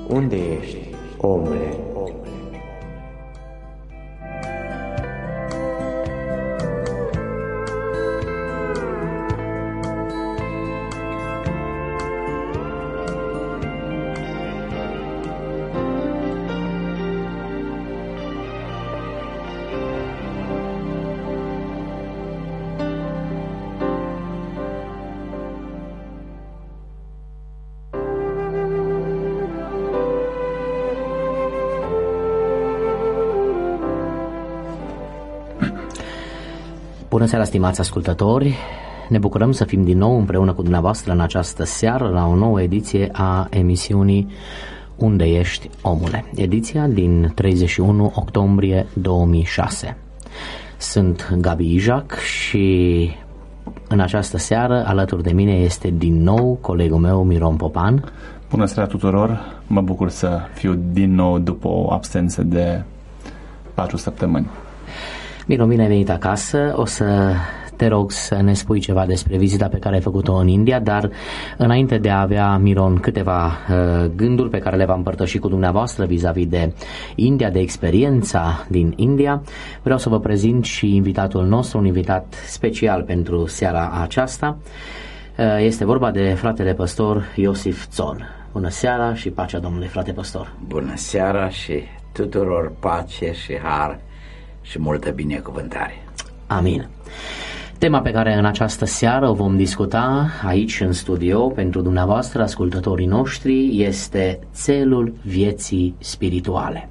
Unde ești, omule? Bună seara, stimați ascultători! Ne bucurăm să fim din nou împreună cu dumneavoastră în această seară la o nouă ediție a emisiunii Unde ești, omule? Ediția din 31 octombrie 2006. Sunt Gabi Ijac și în această seară alături de mine este din nou colegul meu Miron Popan. Bună seara tuturor! Mă bucur să fiu din nou după o absență de 4 săptămâni. Miron, bine ai venit acasă. O să te rog să ne spui ceva despre vizita pe care ai făcut-o în India, dar înainte de a avea, Miron, câteva gânduri pe care le va împărtăși cu dumneavoastră vis-a-vis de India, de experiența din India, vreau să vă prezint și invitatul nostru, un invitat special pentru seara aceasta. Este vorba de fratele păstor Iosif Țon. Bună seara și pacea Domnului, frate păstor. Bună seara și tuturor pace și har și multă binecuvântare. Amin. Tema pe care în această seară o vom discuta aici în studio pentru dumneavoastră, ascultătorii noștri, este țelul vieții spirituale.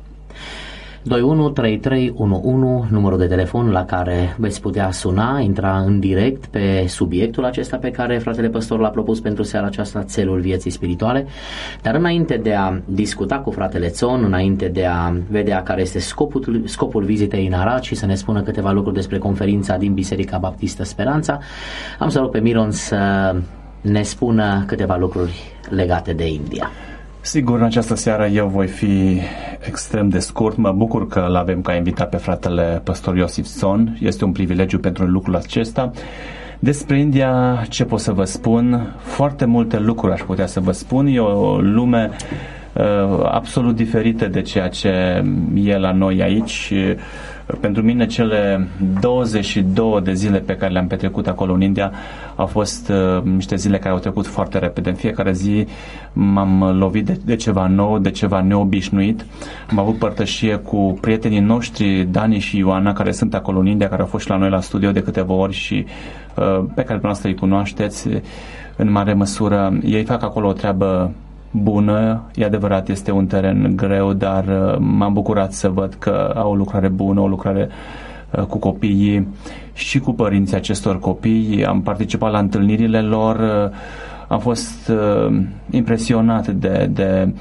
213311, numărul de telefon la care veți putea suna, intra în direct pe subiectul acesta pe care fratele păstor l-a propus pentru seara aceasta, țelul vieții spirituale. Dar înainte de a discuta cu fratele Țon, înainte de a vedea care este scopul vizitei în Arad și să ne spună câteva lucruri despre conferința din Biserica Baptistă Speranța, am să rog pe Miron să ne spună câteva lucruri legate de India. Sigur, în această seară eu voi fi extrem de scurt. Mă bucur că l-avem ca invitat pe fratele păstor Iosif Țon. Este un privilegiu pentru lucrul acesta. Despre India, ce pot să vă spun? Foarte multe lucruri aș putea să vă spun. E o lume absolut diferită de ceea ce e la noi aici. Pentru mine cele 22 de zile pe care le-am petrecut acolo în India au fost niște zile care au trecut foarte repede. În fiecare zi m-am lovit de ceva nou, de ceva neobișnuit. Am avut părtășie cu prietenii noștri, Dani și Ioana, care sunt acolo în India, care au fost și la noi la studio de câteva ori și pe care dumneavoastră îi cunoașteți în mare măsură. Ei fac acolo o treabă bună, e adevărat, este un teren greu, dar m-am bucurat să văd că au o lucrare bună, o lucrare cu copiii și cu părinții acestor copii. Am participat la întâlnirile lor, am fost impresionat de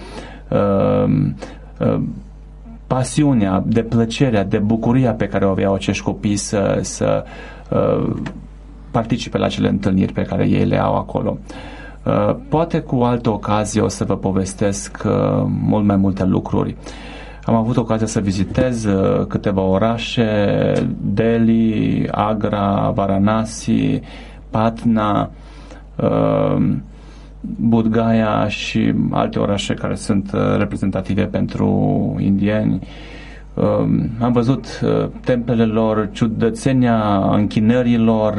pasiunea, de plăcerea, de bucuria pe care o aveau acești copii să participe la acele întâlniri pe care ei le au acolo. Poate cu altă ocazie o să vă povestesc mult mai multe lucruri. Am avut ocazia să vizitez câteva orașe, Delhi, Agra, Varanasi, Patna, Bodh Gaya și alte orașe care sunt reprezentative pentru indieni. Am văzut templele lor, ciudățenia închinărilor,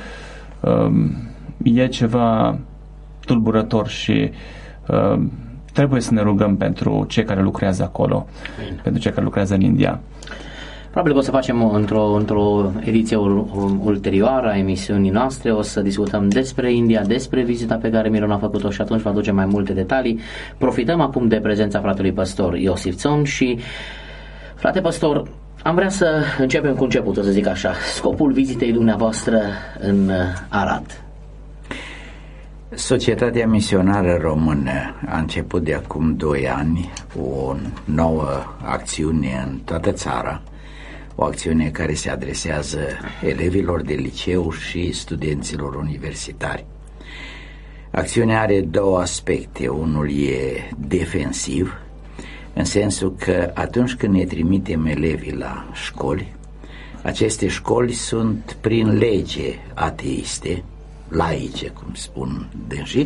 e ceva tulburător și trebuie să ne rugăm pentru cei care lucrează acolo, pentru cei care lucrează în India. Probabil că o să facem într-o ediție ulterioară a emisiunii noastre, o să discutăm despre India, despre vizita pe care Miron a făcut-o și atunci va aduce mai multe detalii. Profităm acum de prezența fratelui păstor Iosif Țon și, frate păstor, am vrea să începem cu începutul, să zic așa. Scopul vizitei dumneavoastră în Arad. Societatea Misionară Română a început de acum 2 ani o nouă acțiune în toată țara, o acțiune care se adresează elevilor de liceu și studenților universitari. Acțiunea are 2 aspecte. Unul e defensiv, în sensul că atunci când ne trimitem elevii la școli, aceste școli sunt prin lege ateiste, laice, cum spun dânsii,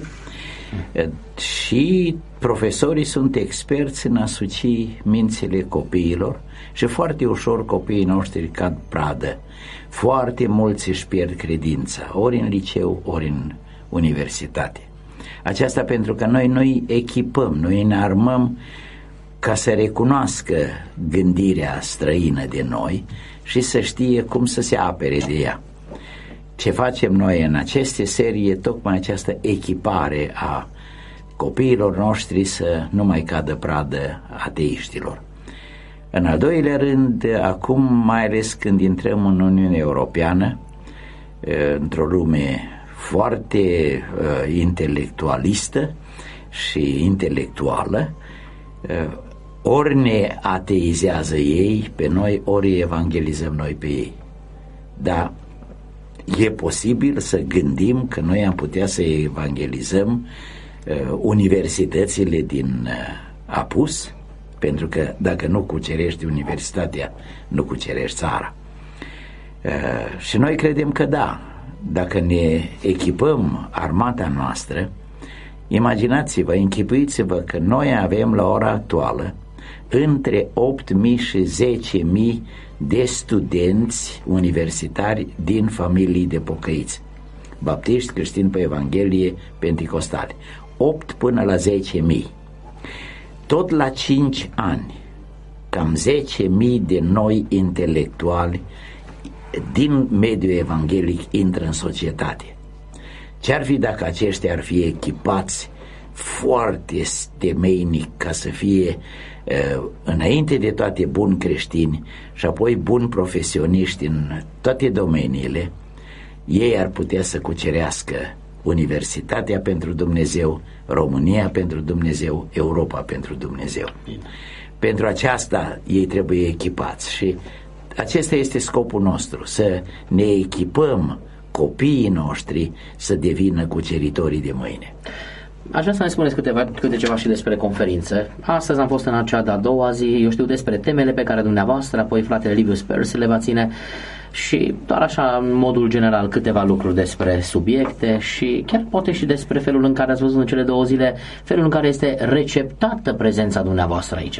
și profesorii sunt experți în a suci mințile copiilor și foarte ușor copiii noștri cad pradă. Foarte mulți își pierd credința, ori în liceu, ori în universitate. Aceasta pentru că noi nu-i echipăm, noi îi armăm ca să recunoască gândirea străină de noi și să știe cum să se apere de ea. Ce facem noi în aceste serii e tocmai această echipare a copiilor noștri să nu mai cadă pradă ateiștilor. În al doilea rând, acum, mai ales când intrăm în Uniunea Europeană, într-o lume foarte intelectualistă și intelectuală, ori ne ateizează ei pe noi, ori evangelizăm noi pe ei. Dar e posibil să gândim că noi am putea să evangelizăm universitățile din apus, pentru că dacă nu cucerești universitatea, nu cucerești țara. Și noi credem că da, dacă ne echipăm armata noastră, imaginați-vă, închipuiți-vă că noi avem la ora actuală între 8.000 și 10.000 de studenți universitari din familii de pocăiți, baptiști, creștini pe Evanghelie, penticostali, 8 până la 10.000. Tot la 5 ani, cam 10.000 de noi intelectuali din mediul evanghelic intră în societate. Ce-ar fi dacă aceștia ar fi echipați foarte temeinic ca să fie înainte de toate buni creștini și apoi buni profesioniști în toate domeniile? Ei ar putea să cucerească Universitatea pentru Dumnezeu, România pentru Dumnezeu, Europa pentru Dumnezeu. Pentru aceasta ei trebuie echipați și acesta este scopul nostru, să ne echipăm copiii noștri să devină cuceritorii de mâine. Aș vrea să ne spuneți câte ceva și despre conferință. Astăzi am fost în acea de-a doua zi, eu știu despre temele pe care dumneavoastră, apoi fratele Liviu Spurs le va ține și doar așa în modul general câteva lucruri despre subiecte și chiar poate și despre felul în care ați văzut în cele 2 zile, felul în care este receptată prezența dumneavoastră aici.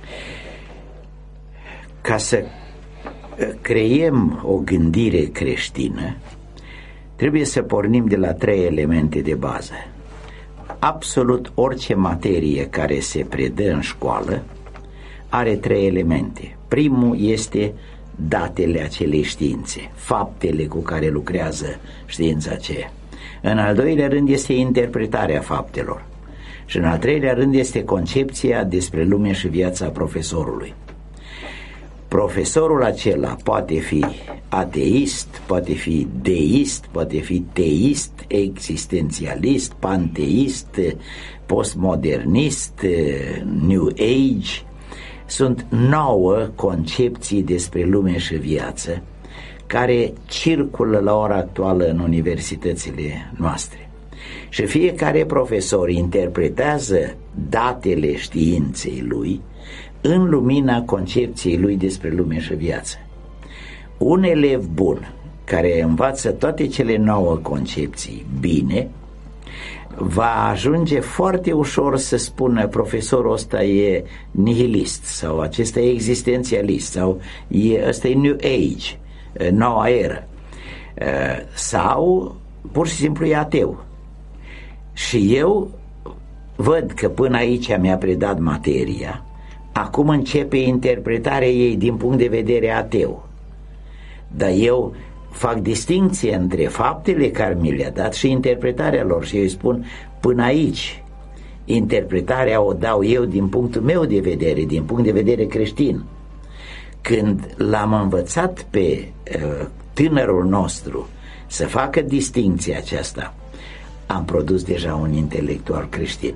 Ca să creiem o gândire creștină, trebuie să pornim de la 3 elemente de bază. Absolut orice materie care se predă în școală are 3 elemente. Primul este datele acelei științe, faptele cu care lucrează știința aceea. În al doilea rând este interpretarea faptelor. Și în al treilea rând este concepția despre lume și viața profesorului. Profesorul acela poate fi ateist, poate fi deist, poate fi teist, existențialist, panteist, postmodernist, New Age. Sunt 9 concepții despre lume și viață care circulă la ora actuală în universitățile noastre. Și fiecare profesor interpretează datele științei lui în lumina concepției lui despre lume și viață. Un elev bun care învață toate cele 9 concepții bine va ajunge foarte ușor să spună profesorul ăsta e nihilist sau acesta e existențialist sau ăsta e New Age, noua eră, sau pur și simplu e ateu. Și eu văd că până aici mi-a predat materia, acum începe interpretarea ei din punct de vedere ateu. Dar eu fac distinție între faptele care mi le-a dat și interpretarea lor și eu îi spun până aici. Interpretarea o dau eu din punctul meu de vedere, din punct de vedere creștin. Când l-am învățat pe tânărul nostru să facă distinția aceasta, am produs deja un intelectual creștin.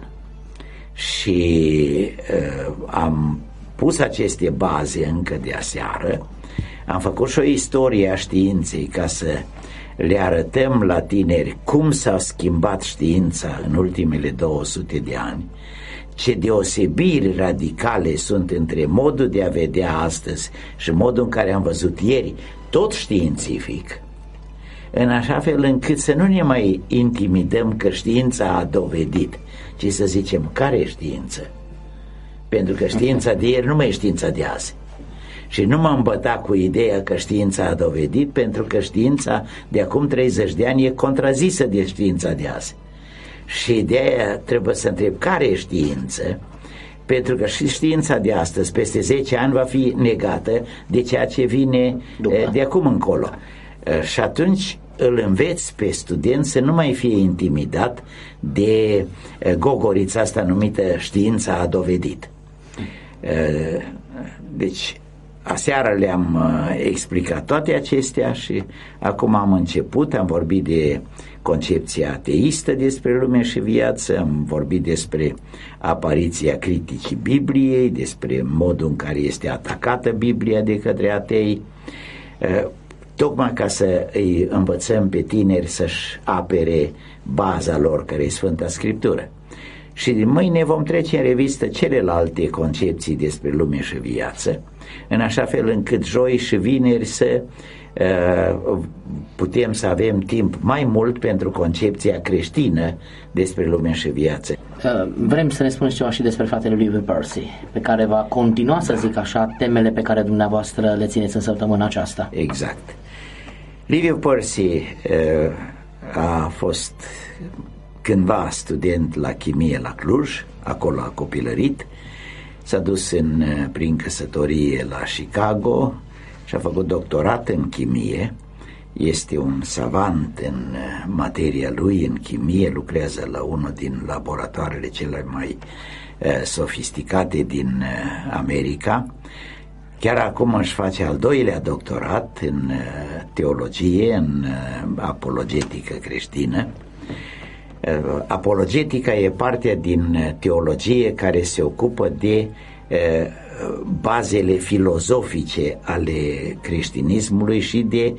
Și am pus aceste baze încă de aseară. Am făcut și o istorie a științei ca să le arătăm la tineri cum s-a schimbat știința în ultimele 200 de ani, ce deosebiri radicale sunt între modul de a vedea astăzi și modul în care am văzut ieri, tot științific, în așa fel încât să nu ne mai intimidăm că știința a dovedit, ci să zicem, care e știință? Pentru că știința de ieri nu mai e știința de azi. Și nu m-am bătat cu ideea că știința a dovedit, pentru că știința de acum 30 de ani e contrazisă de știința de azi. Și de aia trebuie să întreb, care e știință? Pentru că și știința de astăzi, peste 10 ani, va fi negată de ceea ce vine de acum încolo. Și atunci îl înveți pe student să nu mai fie intimidat de gogorița asta numită știința a dovedit. Deci aseară le-am explicat toate acestea și acum am vorbit de concepția ateistă despre lume și viață, am vorbit despre apariția criticii Bibliei, despre modul în care este atacată Biblia de către atei, tocmai ca să îi învățăm pe tineri să-și apere baza lor, care e Sfânta Scriptură. Și mâine vom trece în revistă celelalte concepții despre lume și viață, în așa fel încât joi și vineri să putem să avem timp mai mult pentru concepția creștină despre lume și viață. Vrem să ne spuneți ceva și despre fratele lui Percy, pe care va continua, să zic așa, temele pe care dumneavoastră le țineți în săptămâna aceasta. Exact. Liviu Percy a fost cândva student la chimie la Cluj, acolo a copilărit, s-a dus prin căsătorie la Chicago și a făcut doctorat în chimie. Este un savant în materia lui, în chimie, lucrează la unul din laboratoarele cele mai sofisticate din America. Chiar acum își face al doilea doctorat în teologie, în apologetică creștină. Apologetica e partea din teologie care se ocupă de bazele filozofice ale creștinismului și de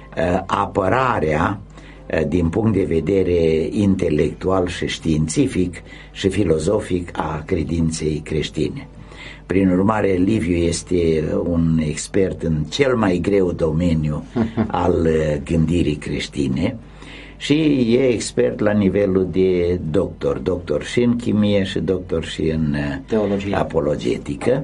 apărarea din punct de vedere intelectual și științific și filozofic a credinței creștine. Prin urmare, Liviu este un expert în cel mai greu domeniu al gândirii creștine și e expert la nivelul de doctor și în chimie și doctor și în teologie, apologetică.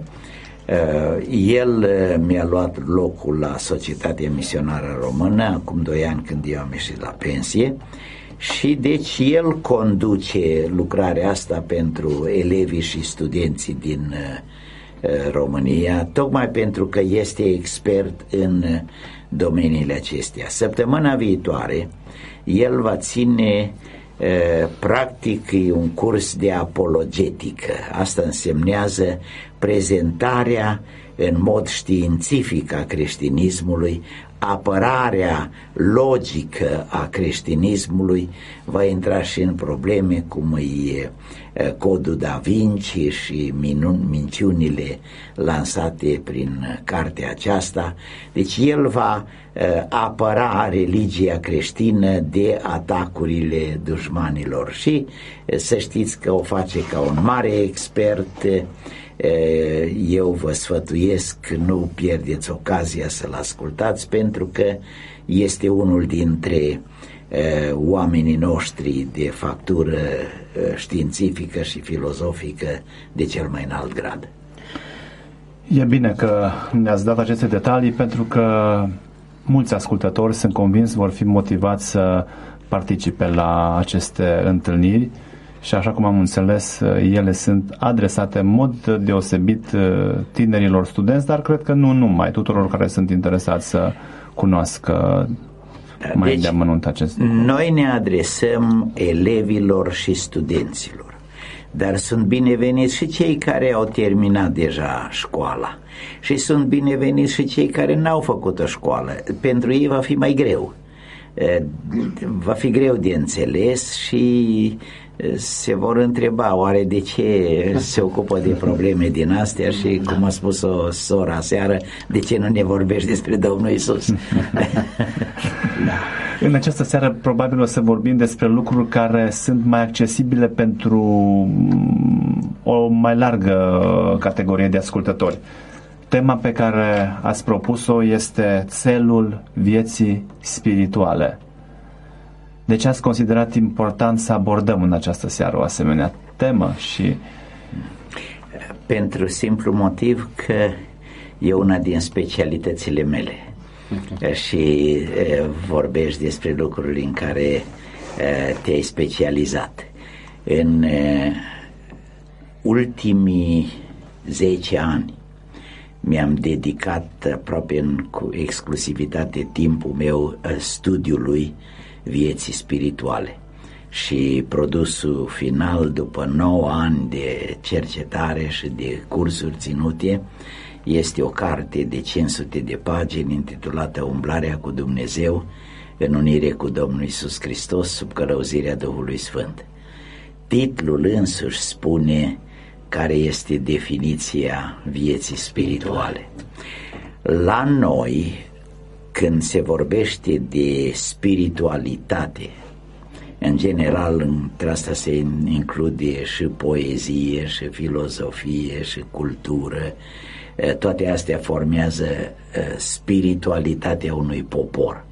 El mi-a luat locul la Societatea Misionară Română acum 2 ani, când eu am ieșit la pensie, și deci el conduce lucrarea asta pentru elevii și studenții din România, tocmai pentru că este expert în domeniile acestea. Săptămâna viitoare el va ține practic un curs de apologetică. Asta însemnează prezentarea în mod științific a creștinismului, apărarea logică a creștinismului, va intra și în probleme cum e Codul Da Vinci și minciunile lansate prin cartea aceasta. Deci el va apăra religia creștină de atacurile dușmanilor și să știți că o face ca un mare expert. Eu vă sfătuiesc, nu pierdeți ocazia să-l ascultați, pentru că este unul dintre oamenii noștri de factură științifică și filozofică de cel mai înalt grad. E bine că ne-ați dat aceste detalii, pentru că mulți ascultători, sunt convins, vor fi motivați să participe la aceste întâlniri și, așa cum am înțeles, ele sunt adresate în mod deosebit tinerilor studenți, dar cred că nu numai, tuturor care sunt interesați să cunoască mai de amănunt acest lucru. Noi ne adresăm elevilor și studenților, dar sunt bineveniți și cei care au terminat deja școala și sunt bineveniți și cei care n-au făcut o școală. Pentru ei va fi mai greu, va fi greu de înțeles și se vor întreba oare de ce se ocupă de probleme din astea și, cum a spus-o sora aseară, de ce nu ne vorbești despre Domnul Iisus. Da. În această seară probabil o să vorbim despre lucruri care sunt mai accesibile pentru o mai largă categorie de ascultători. Tema pe care ați propus-o este țelul vieții spirituale. De ce ați considerat important să abordăm în această seară o asemenea temă? Pentru simplu motiv că e una din specialitățile mele. Și vorbești despre lucruri în care te-ai specializat. În ultimii 10 ani mi-am dedicat aproape cu exclusivitate timpul meu studiului vieții spirituale. Și produsul final, după 9 ani de cercetare și de cursuri ținute, este o carte de 500 de pagini intitulată Umblarea cu Dumnezeu în unire cu Domnul Iisus Hristos sub călăuzirea Duhului Sfânt. Titlul însuși spune care este definiția vieții spirituale. La noi, când se vorbește de spiritualitate, în general, între asta se include și poezie, și filozofie, și cultură. Toate astea formează spiritualitatea unui popor.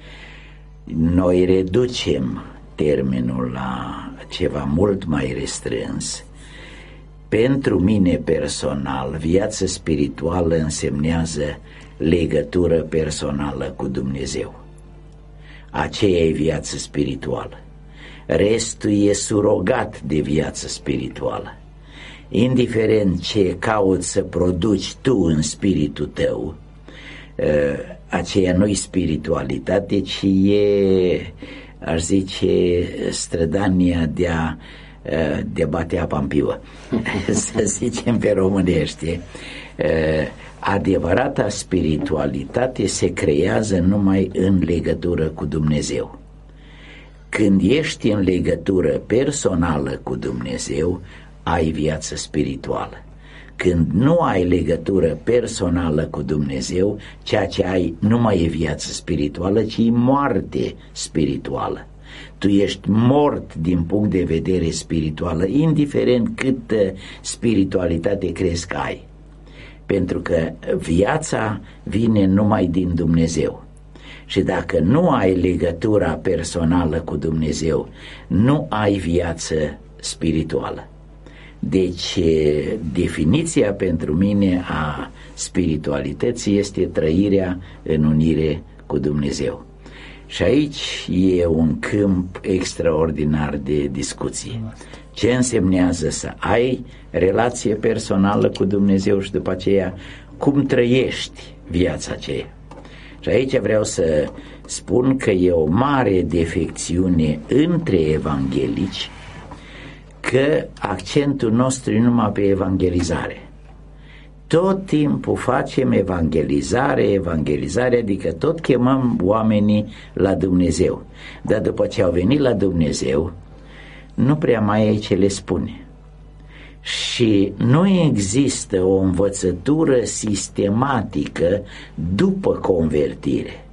Noi reducem termenul la ceva mult mai restrâns. Pentru mine personal, viața spirituală însemnează legătură personală cu Dumnezeu. Aceea e viața spirituală. Restul e surogat de viață spirituală. Indiferent ce cauți să produci tu în spiritul tău, aceea nu-i spiritualitate, ci e, aș zice, strădania de a bate apa în piuă, să zicem pe românește. Adevărata spiritualitate se creează numai în legătură cu Dumnezeu. Când ești în legătură personală cu Dumnezeu, ai viață spirituală. Când nu ai legătură personală cu Dumnezeu, ceea ce ai nu mai e viață spirituală, ci moarte spirituală. Tu ești mort din punct de vedere spiritual, indiferent câtă spiritualitate crezi că ai. Pentru că viața vine numai din Dumnezeu. Și dacă nu ai legătura personală cu Dumnezeu, nu ai viață spirituală. Deci, definiția pentru mine a spiritualității este trăirea în unire cu Dumnezeu. Și aici e un câmp extraordinar de discuție. Ce însemnează să ai relație personală cu Dumnezeu și după aceea cum trăiești viața aceea. Și aici vreau să spun că e o mare defecțiune între evanghelici, că accentul nostru e numai pe evangelizare. Tot timpul facem evangelizare, adică tot chemăm oamenii la Dumnezeu. Dar după ce au venit la Dumnezeu, nu prea mai e ce le spune. Și nu există o învățătură sistematică după convertire.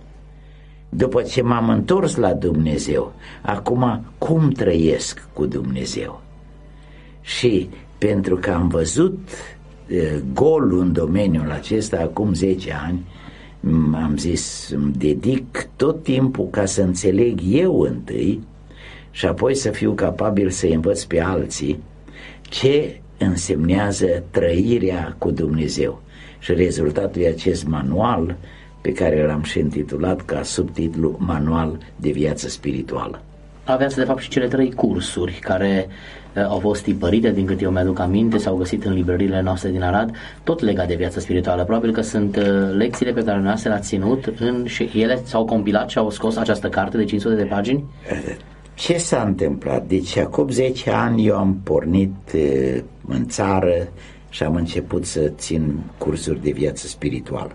După ce m-am întors la Dumnezeu, acum cum trăiesc cu Dumnezeu? Și pentru că am văzut golul în domeniul acesta acum 10 ani, am zis, îmi dedic tot timpul ca să înțeleg eu întâi și apoi să fiu capabil să învăț pe alții ce însemnează trăirea cu Dumnezeu. Și rezultatul e acest manual pe care l-am și intitulat ca subtitlu Manual de viață spirituală. Aveați de fapt și cele 3 cursuri care au fost tipărite, din cât eu mi-aduc aminte, s-au găsit în librăriile noastre din Arad, tot legat de viața spirituală. Probabil că sunt lecțiile pe care noastră le-ați ținut și ele s-au compilat și au scos această carte de 500 de pagini? Ce s-a întâmplat? Deci acum 10 ani eu am pornit în țară și am început să țin cursuri de viață spirituală.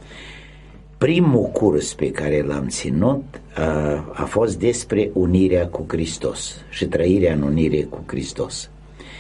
Primul curs pe care l-am ținut a fost despre unirea cu Hristos și trăirea în unire cu Hristos.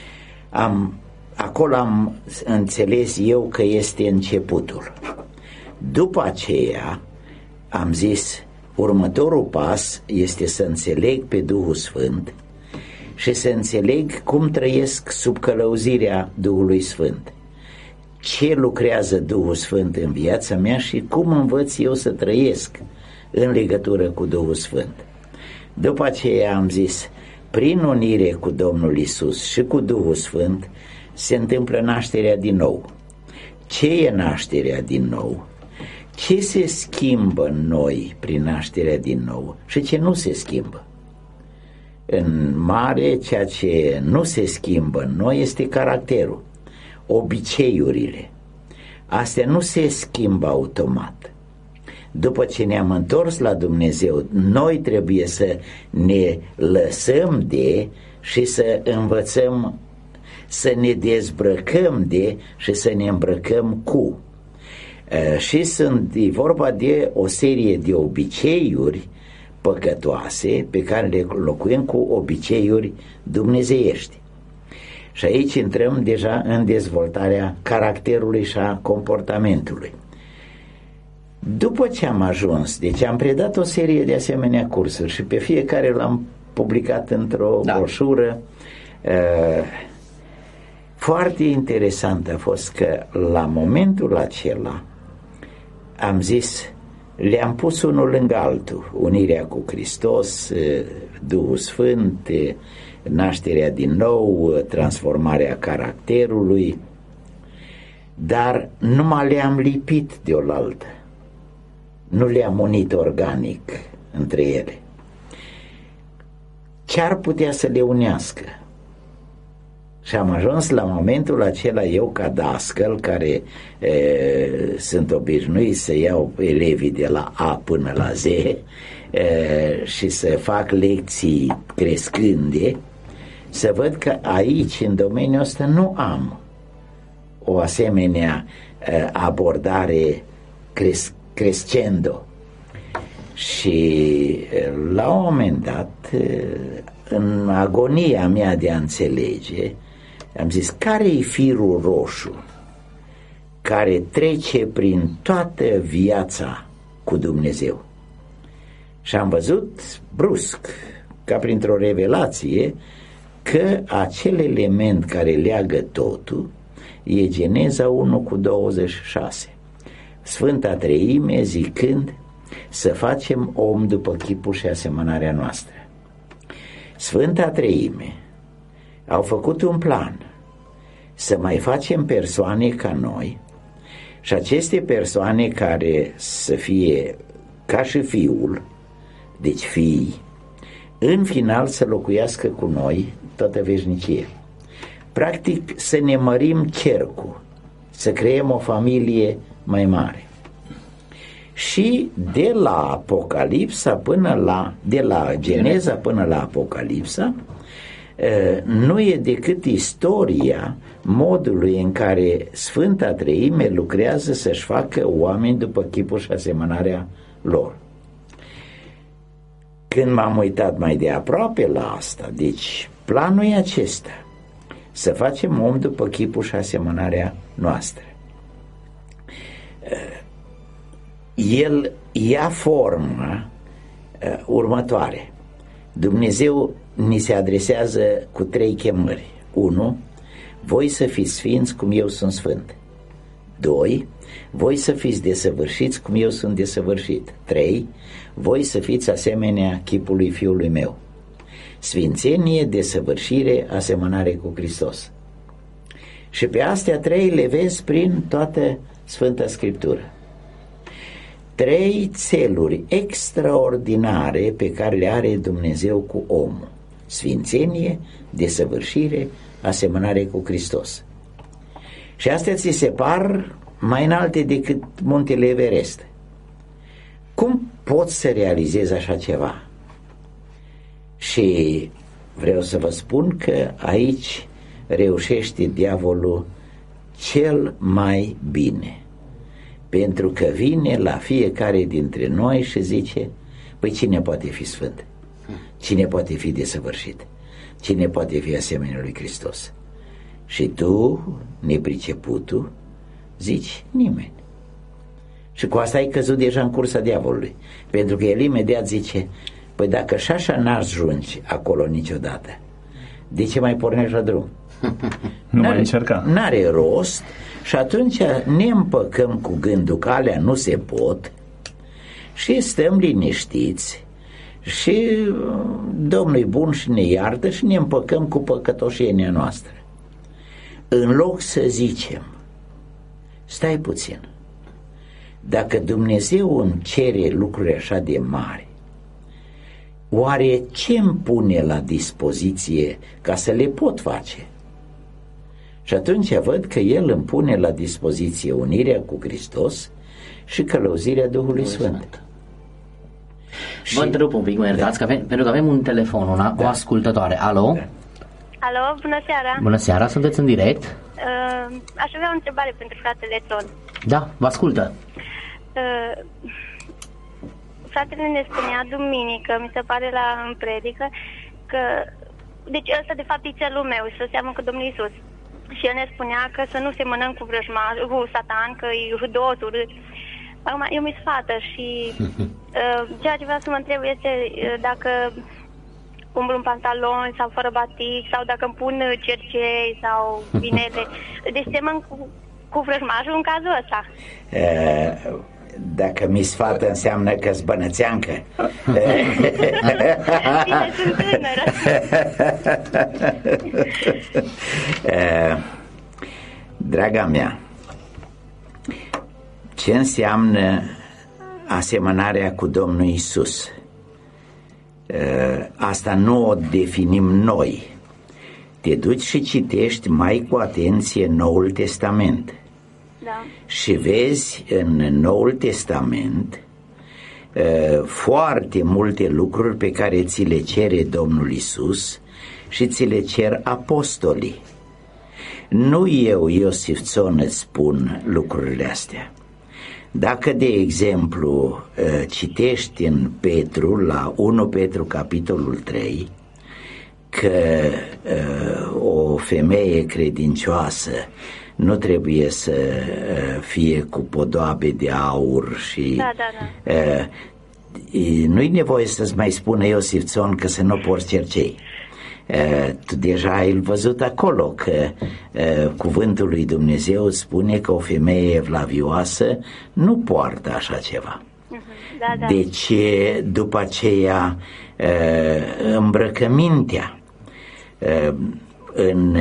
Acolo am înțeles eu că este începutul. După aceea am zis, următorul pas este să înțeleg pe Duhul Sfânt și să înțeleg cum trăiesc sub călăuzirea Duhului Sfânt. Ce lucrează Duhul Sfânt în viața mea și cum învăț eu să trăiesc în legătură cu Duhul Sfânt. După aceea am zis, prin unire cu Domnul Iisus și cu Duhul Sfânt se întâmplă nașterea din nou. Ce e nașterea din nou? Ce se schimbă în noi prin nașterea din nou și ce nu se schimbă? În mare, ceea ce nu se schimbă în noi este caracterul, obiceiurile. Astea nu se schimbă automat. După ce ne-am întors la Dumnezeu, noi trebuie să ne lăsăm de și să învățăm să ne dezbrăcăm de și să ne îmbrăcăm cu. Și e vorba de o serie de obiceiuri păcătoase pe care le locuim cu obiceiuri dumnezeiești. Și aici intrăm deja în dezvoltarea caracterului și a comportamentului. După ce am ajuns, deci am predat o serie de asemenea cursuri și pe fiecare l-am publicat într-o broșură. Foarte interesant a fost că la momentul acela am zis, le-am pus unul lângă altul, unirea cu Hristos, Duhul Sfânt, nașterea din nou, transformarea caracterului, dar numai le-am lipit de oaltă, nu le-am unit organic între ele. Ce ar putea să le unească? Și am ajuns la momentul acela, eu ca dascăl, care sunt obișnuit să iau elevii de la A până la Z și să fac lecții crescânde, să văd că aici, în domeniul ăsta, nu am o asemenea abordare crescendo. Și la un moment dat, în agonia mea de a înțelege, am zis, care-i firul roșu care trece prin toată viața cu Dumnezeu? Și am văzut brusc, ca printr-o revelație, că acel element care leagă totul e Geneza 1:26. Sfânta Treime zicând să facem om după chipul și asemănarea noastră. Sfânta Treime au făcut un plan să mai facem persoane ca noi și aceste persoane care să fie ca și Fiul, deci fii, în final să locuiască cu noi toată veșnicie. Practic să ne mărim cercul, să creăm o familie mai mare. Și de la Apocalipsa de la Geneza până la Apocalipsa, nu e decât istoria modului în care Sfânta Treime lucrează să-și facă oameni după chipul și asemănarea lor. Când m-am uitat mai de aproape la asta, deci planul e acesta, să facem om după chipul și asemănarea noastră. El ia forma următoare. Dumnezeu ni se adresează cu 3 chemări. 1. Voi să fiți sfinți cum eu sunt sfânt. 2. Voi să fiți desăvârșiți cum eu sunt desăvârșit. 3. Voi să fiți asemenea chipului Fiului meu. Sfințenie, desăvârșire, asemănare cu Hristos. Și pe astea 3 le vezi prin toată Sfânta Scriptură. 3 țeluri extraordinare pe care le are Dumnezeu cu omul. Sfințenie, desăvârșire, asemănare cu Hristos. Și astea ți se par mai înalte decât muntele Everest. Cum poți să realizezi așa ceva? Și vreau să vă spun că aici reușește diavolul cel mai bine. Pentru că vine la fiecare dintre noi și zice, păi cine poate fi sfânt? Cine poate fi desăvârșit? Cine poate fi asemenea lui Hristos? Și tu, nepriceputul, zici, nimeni. Și cu asta ai căzut deja în cursa diavolului. Pentru că el imediat zice, păi dacă și așa n-ajungi acolo niciodată, de ce mai pornești la drum? Nu mai încerca. N-are rost. Și atunci ne împăcăm cu gândul că alea nu se pot și stăm liniștiți Și Domnul e bun și ne iartă și ne împăcăm cu păcătoșenia noastră. În loc să zicem, stai puțin, dacă Dumnezeu îmi cere lucruri așa de mari, oare ce îmi pune la dispoziție ca să le pot face? Și atunci văd că El îmi pune la dispoziție unirea cu Hristos și călăuzirea Duhului Sfânt. Vă întrerup un pic, mă iertați, pentru că avem un telefon, o ascultătoare. Alo? Alo, bună seara. Bună seara, sunteți în direct? Aș avea o întrebare pentru fratele Ton. Da, vă ascultă. Fratele ne spunea duminică, mi se pare în predică, că deci ăsta de fapt e celul meu, să seamănă cu Domnul Iisus. Și el ne spunea că să nu semănăm cu cu Satan, că e hâdos, urât. Acum, eu mi-s fată și ceea ce vreau să mă întreb este dacă umblu în pantaloni sau fără batic sau dacă îmi pun cercei sau binele. Deci semăn cu vrăjmașul în cazul ăsta. Dacă mi-s fată înseamnă că-s bănățeancă. Bine, sunt tânără. Draga mea, ce înseamnă asemănarea cu Domnul Iisus? Asta nu o definim noi. Te duci și citești mai cu atenție Noul Testament. Da. Și vezi în Noul Testament foarte multe lucruri pe care ți le cere Domnul Iisus și ți le cer apostolii. Nu eu, Iosif Țon, îți spun lucrurile astea. Dacă, de exemplu, citești în Petru, la 1 Petru, capitolul 3, că o femeie credincioasă nu trebuie să fie cu podoabe de aur și... Da. Nu-i nevoie să-ți mai spună Iosif Țon că să nu porți cercei. Tu deja ai văzut acolo că cuvântul lui Dumnezeu spune că o femeie evlavioasă nu poartă așa ceva. Da. Deci după aceea îmbrăcămintea în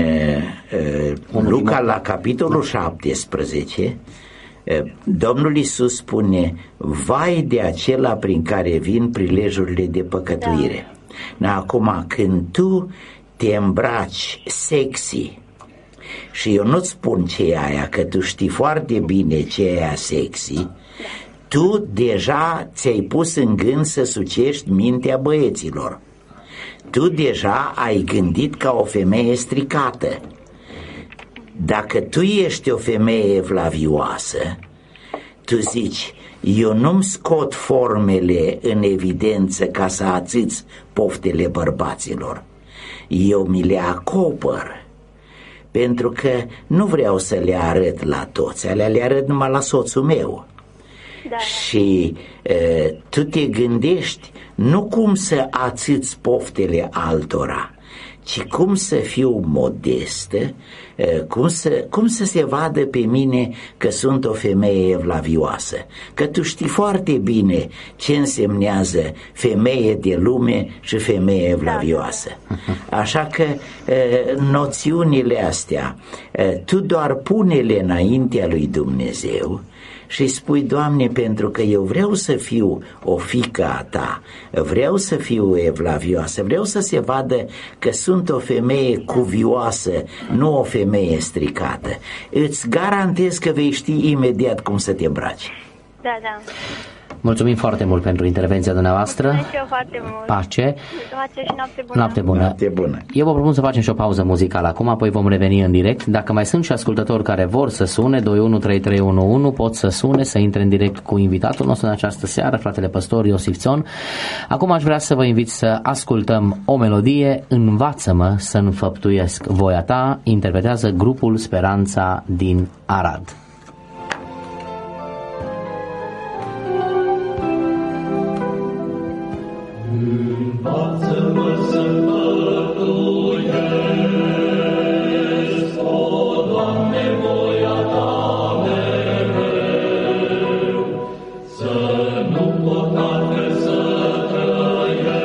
Luca la capitolul 17 Domnul Iisus spune: vai de acela prin care vin prilejurile de păcătuire. Da. Acum când tu te îmbraci sexy, și eu nu-ți spun ce e aia, că tu știi foarte bine ce e aia sexy, tu deja ți-ai pus în gând să sucești mintea băieților. Tu deja ai gândit ca o femeie stricată. Dacă tu ești o femeie evlavioasă, tu zici: eu nu-mi scot formele în evidență ca să ațiți poftele bărbaților, eu mi le acopăr, pentru că nu vreau să le arăt la toți, alea le arăt numai la soțul meu. Da. Și tu te gândești nu cum să ațiți poftele altora, ci cum să fiu modestă, cum să se vadă pe mine că sunt o femeie evlavioasă, că tu știi foarte bine ce însemnează femeie de lume și femeie evlavioasă. Așa că noțiunile astea tu doar pune-le înaintea lui Dumnezeu și spui: Doamne, pentru că eu vreau să fiu o fiică a Ta, vreau să fiu evlavioasă, vreau să se vadă că sunt o femeie cuvioasă, nu o femeie stricată. Îți garantez că vei ști imediat cum să te îmbraci. Da. Mulțumim foarte mult pentru intervenția dumneavoastră. Mulțumesc și eu foarte mult. Pace. Pace și noapte bună. Noapte bună. Eu vă propun să facem și o pauză muzicală acum, apoi vom reveni în direct. Dacă mai sunt și ascultători care vor să sune, 213311 pot să sune, să intre în direct cu invitatul nostru în această seară, fratele păstor Iosif Țon. Acum aș vrea să vă invit să ascultăm o melodie: Învață-mă să înfăptuiesc voia Ta. Interpretează grupul Speranța din Arad. Învață-mă să împărtășesc, o Doamne, voia Ta mereu, să nu pot altfel să trăiesc.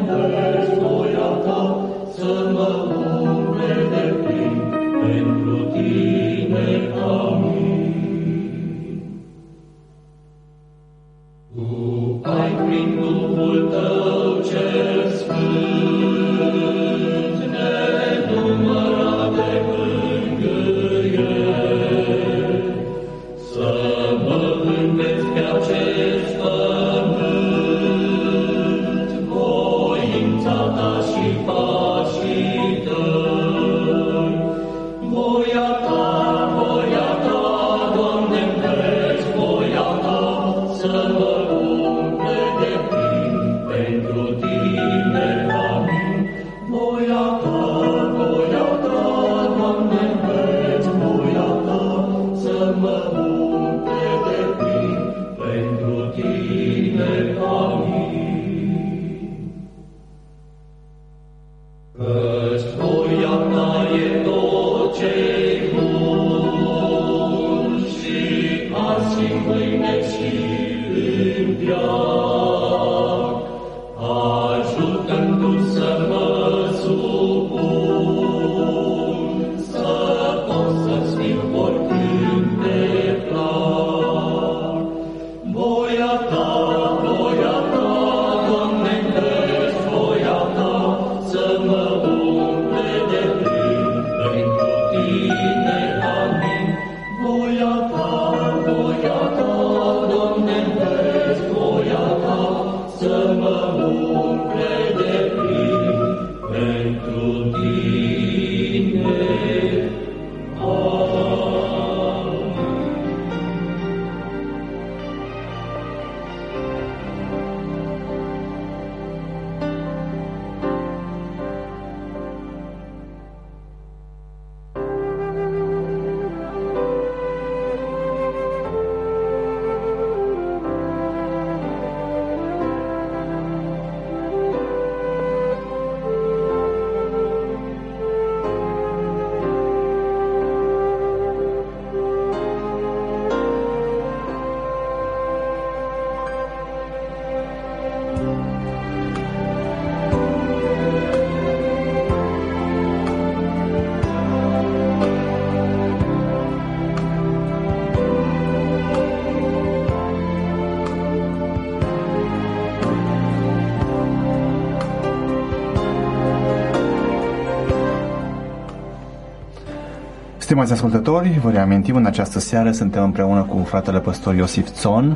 Stimați ascultători, vă reamintim, în această seară suntem împreună cu fratele păstor Iosif Țon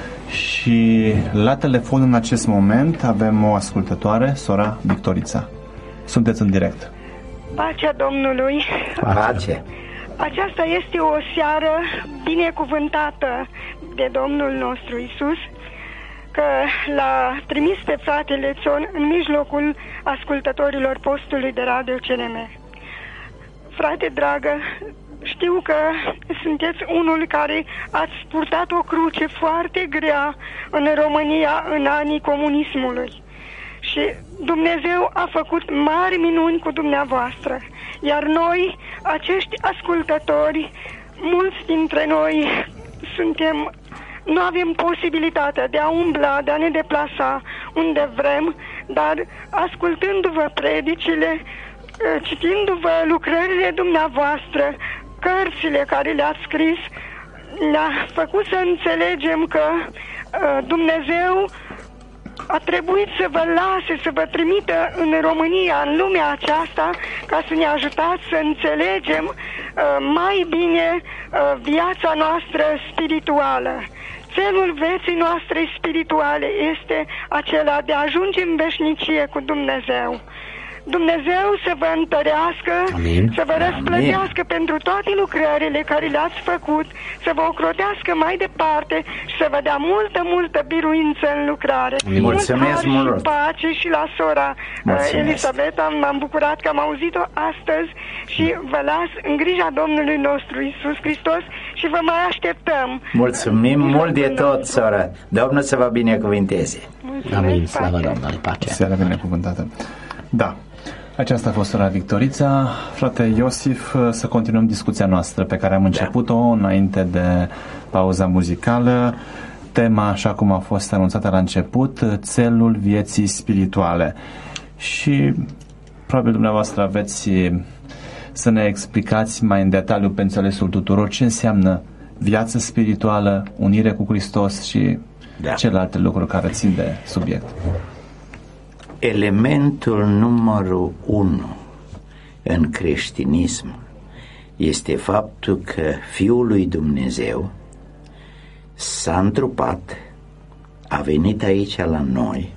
și la telefon în acest moment avem o ascultătoare, sora Victorița. Sunteți în direct. Pacea Domnului. Pace. Aceasta este o seară binecuvântată de Domnul nostru Iisus, că l-a trimis pe fratele Țon în mijlocul ascultătorilor postului de Radio CNM. Frate dragă, știu că sunteți unul care ați purtat o cruce foarte grea în România în anii comunismului. Și Dumnezeu a făcut mari minuni cu dumneavoastră. Iar noi, acești ascultători, mulți dintre noi nu avem posibilitatea de a umbla, de a ne deplasa unde vrem, dar ascultându-vă predicile, citindu-vă lucrările dumneavoastră, cărțile care le-ați scris, ne-a făcut să înțelegem că Dumnezeu a trebuit să vă lase, să vă trimită în România, în lumea aceasta, ca să ne ajutați să înțelegem mai bine viața noastră spirituală. Țelul vieții noastre spirituale este acela de a ajunge în veșnicie cu Dumnezeu. Dumnezeu să vă întărească, amin, să vă răsplătească pentru toate lucrările care le-ați făcut, să vă ocrotească mai departe și să vă dea multă biruință în lucrare. Mulțumesc mult! Și pace și la sora Elisabeta, m-am bucurat că am auzit-o astăzi și vă las în grija Domnului nostru Iisus Hristos și vă mai așteptăm. Mulțumim mult de tot, soră! Domnul să vă binecuvinteze! Amin, slavă Domnului, pace! Seara binecuvântată! Da. Aceasta a fost sora Victorița. Frate Iosif, să continuăm discuția noastră pe care am început-o înainte de pauza muzicală. tema, așa cum a fost anunțată la început, țelul vieții spirituale. Și probabil dumneavoastră aveți să ne explicați mai în detaliu pe înțelesul tuturor ce înseamnă viață spirituală, unire cu Hristos și celelalte lucruri care țin de subiect. Elementul numărul 1 în creștinism este faptul că Fiul lui Dumnezeu s-a întrupat, a venit aici la noi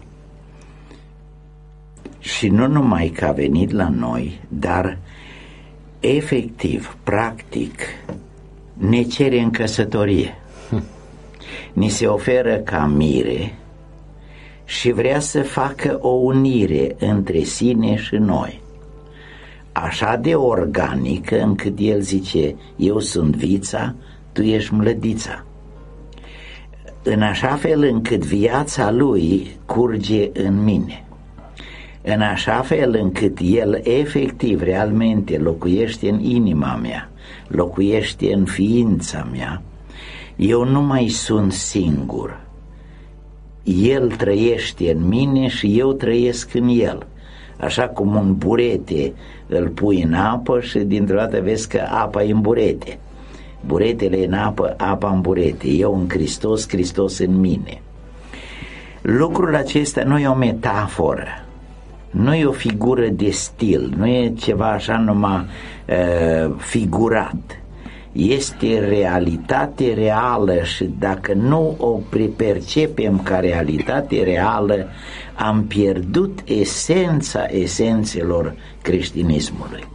și nu numai că a venit la noi, dar efectiv, practic, ne cere în căsătorie. Ni se oferă ca mire și vrea să facă o unire între sine și noi, așa de organică încât el zice: eu sunt vița, tu ești mlădița, în așa fel încât viața lui curge în mine, în așa fel încât el efectiv, realmente locuiește în inima mea, locuiește în ființa mea. Eu nu mai sunt singur, el trăiește în mine și eu trăiesc în el. Așa cum un burete îl pui în apă și dintr-o dată vezi că apa e în burete, buretele în apă, apa în burete, eu în Hristos, Hristos în mine. Lucrul acesta nu e o metaforă, nu e o figură de stil, nu e ceva așa numai figurat. Este realitate reală și dacă nu o percepem ca realitate reală, am pierdut esența esențelor creștinismului.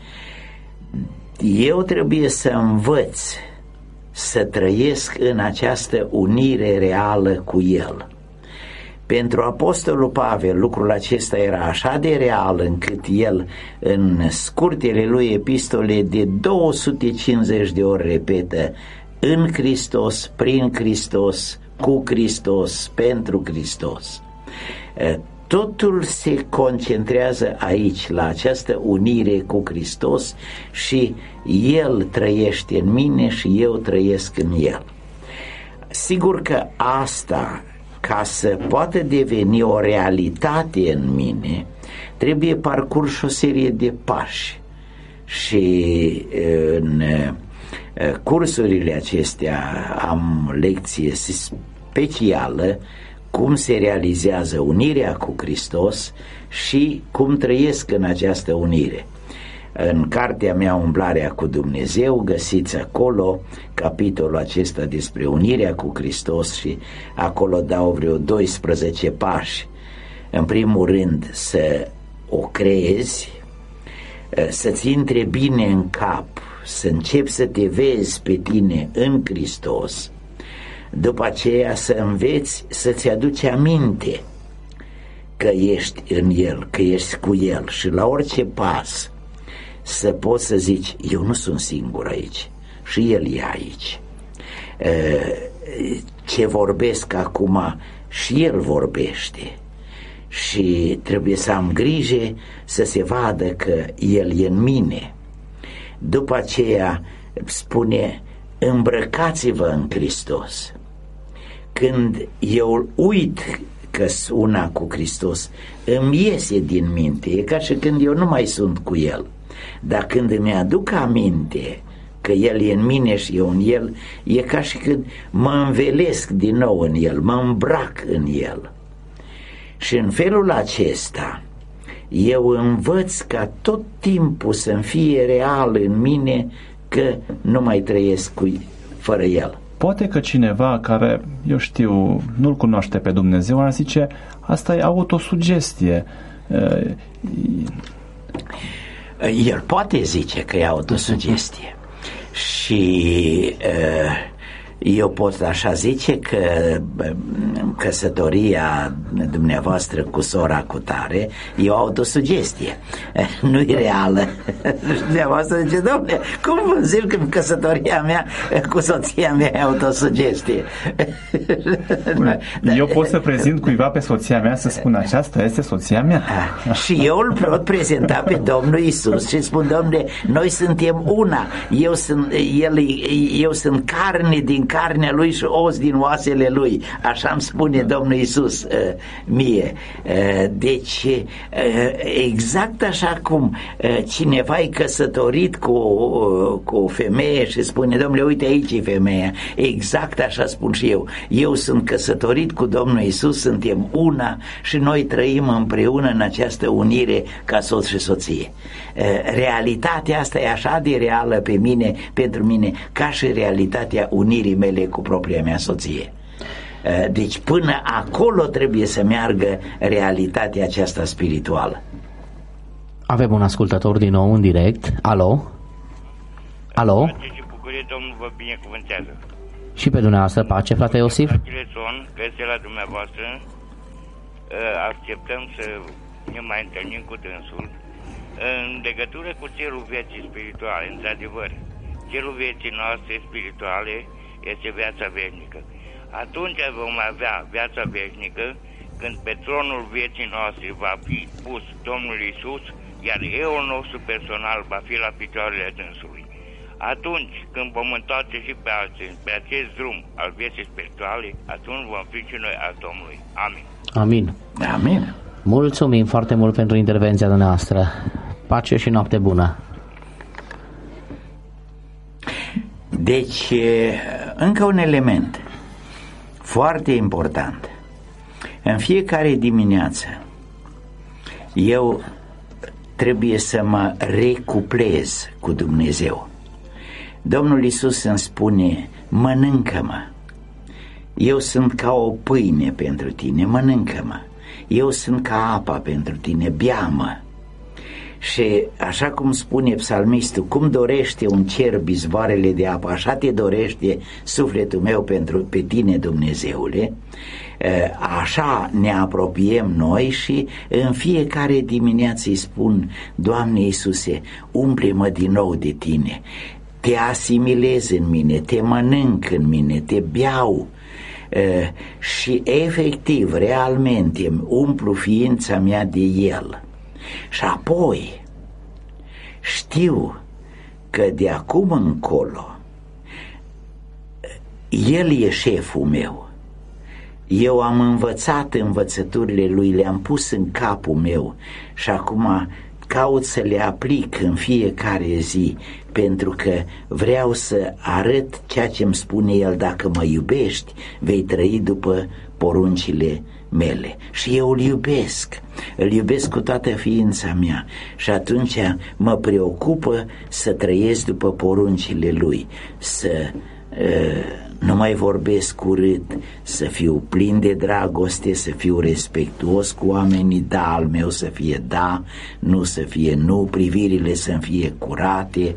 Eu trebuie să învăț să trăiesc în această unire reală cu El. Pentru Apostolul Pavel lucrul acesta era așa de real încât el în scurtele lui epistole de 250 de ori repetă: în Hristos, prin Hristos, cu Hristos, pentru Hristos. Totul se concentrează aici, la această unire cu Hristos, și El trăiește în mine și eu trăiesc în El. Sigur că asta, ca să poată deveni o realitate în mine, trebuie parcurs o serie de pași. Și în cursurile acestea am lecție specială cum se realizează unirea cu Hristos și cum trăiesc în această unire. În cartea mea Umblarea cu Dumnezeu găsiți acolo capitolul acesta despre unirea cu Hristos și acolo dau vreo 12 pași. În primul rând să o creezi, să-ți intre bine în cap, să începi să te vezi pe tine în Hristos, după aceea să înveți să-ți aduci aminte că ești în El, că ești cu El și la orice pas să poți să zici: eu nu sunt singur aici și El e aici. Ce vorbesc acum și El vorbește și trebuie să am grijă să se vadă că El e în mine. După aceea spune: îmbrăcați-vă în Hristos. Când eu uit că-s una cu Hristos, îmi iese din minte, e ca și când eu nu mai sunt cu El. Dar când îmi aduc aminte că El e în mine și eu în El, e ca și când mă învelesc din nou în El, mă îmbrac în El. Și în felul acesta eu învăț ca tot timpul să-mi fie real în mine că nu mai trăiesc fără El. Poate că cineva care, eu știu, nu-L cunoaște pe Dumnezeu ar zice: asta e autosugestie. El poate zice că e autosugestie și eu pot așa zice că căsătoria dumneavoastră cu sora cutare e o autosugestie, nu e reală. Dumneavoastră zice: dom'le, cum vă zic că căsătoria mea cu soția mea e autosugestie? Eu pot să prezint cuiva pe soția mea să spun: aceasta este soția mea. Și eu îl pot prezenta pe Domnul Iisus și spun: dom'le, noi suntem una, eu sunt carne din carnea lui și os din oasele lui. Așa îmi spune Domnul Iisus mie. Deci exact așa cum cineva e căsătorit cu o femeie și spune: Domnule, uite aici e femeia, exact așa spun și eu sunt căsătorit cu Domnul Iisus, suntem una și noi trăim împreună în această unire ca soț și soție. Realitatea asta e așa de reală pentru mine ca și realitatea unirii mele cu propria mea soție. Deci până acolo trebuie să meargă realitatea aceasta spirituală. Avem un ascultător din nou în direct. Alo? Alo? Și bucurie, Domnul vă binecuvântează. Și pe dumneavoastră, pace, frate Iosif? Fratele Son, că este la dumneavoastră, acceptăm să ne mai întâlnim cu dânsul în legătură cu cerul vieții spirituale. Într-adevăr, cerul vieții noastre spirituale este viața veșnică. Atunci vom avea viața veșnică când pe tronul vieții noastre va fi pus Domnul Iisus, iar eul nostru personal va fi la picioarele dânsului. Atunci când vom întoarce și pe alții pe acest drum al vieții spirituale, atunci vom fi și noi al Domnului. Amin. Amin. Amin. Mulțumim foarte mult pentru intervenția dumneavoastră. Pace și noapte bună. Deci, încă un element foarte important. În fiecare dimineață eu trebuie să mă recuplez cu Dumnezeu. Domnul Iisus îmi spune: mănâncă-mă, eu sunt ca o pâine pentru tine, mănâncă-mă, eu sunt ca apa pentru tine, bea-mă. Și așa cum spune psalmistul, cum dorește un cerb izvoarele de apă, așa te dorește sufletul meu pe tine, Dumnezeule. Așa ne apropiem noi și în fiecare dimineață îi spun: Doamne Iisuse, umple-mă din nou de tine, te asimilez în mine, te mănânc în mine, te beau. Și efectiv, realmente îmi umplu ființa mea de El. Și apoi știu că de acum încolo El e șeful meu. Eu am învățat învățăturile Lui, le-am pus în capul meu și acum caut să le aplic în fiecare zi, pentru că vreau să arăt ceea ce îmi spune El: dacă mă iubești, vei trăi după poruncile mele. Și eu îl iubesc cu toată ființa mea și atunci mă preocupă să trăiesc după poruncile Lui, să nu mai vorbesc urât, să fiu plin de dragoste, să fiu respectuos cu oamenii, da, al meu să fie da, nu să fie nu, privirile să-mi fie curate,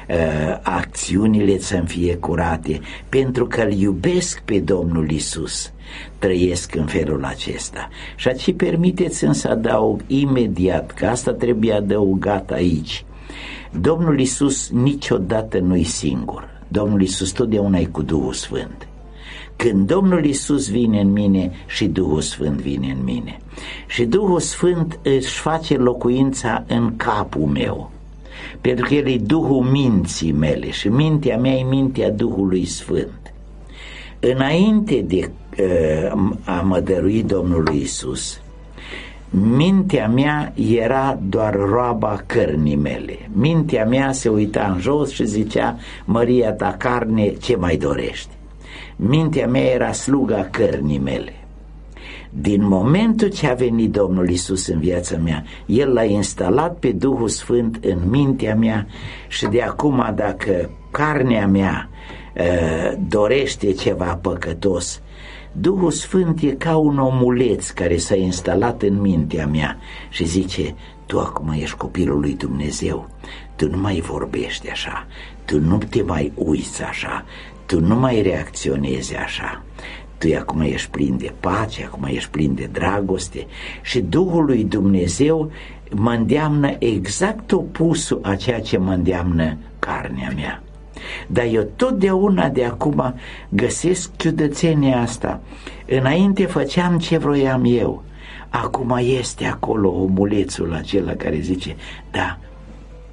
acțiunile să-mi fie curate, pentru că îl iubesc pe Domnul Iisus. Trăiesc în felul acesta. Și aici permiteți-mi să adaug imediat, că asta trebuie adăugat aici: Domnul Iisus niciodată nu-i singur. Domnul Iisus totdeauna e cu Duhul Sfânt. Când Domnul Iisus vine în mine, și Duhul Sfânt vine în mine. Și Duhul Sfânt își face locuința în capul meu, pentru că El e Duhul minții mele și mintea mea e mintea Duhului Sfânt. Înainte de a mă dărui Domnului Iisus, mintea mea era doar roaba cărnii mele. Mintea mea se uita în jos și zicea: măria ta carne, ce mai dorești? Mintea mea era sluga cărnii mele. Din momentul ce a venit Domnul Iisus în viața mea, El l-a instalat pe Duhul Sfânt în mintea mea și de acum, dacă carnea mea dorește ceva păcătos, Duhul Sfânt e ca un omuleț care s-a instalat în mintea mea și zice: tu acum ești copilul lui Dumnezeu, tu nu mai vorbești așa, tu nu te mai uiți așa, tu nu mai reacționezi așa, tu acum ești plin de pace, acum ești plin de dragoste. Și Duhul lui Dumnezeu mă îndeamnă exact opusul a ceea ce mă îndeamnă carnea mea. Dar eu totdeauna de acum găsesc ciudățenia asta. Înainte făceam ce vroiam eu, acum este acolo omulețul acela care zice: da,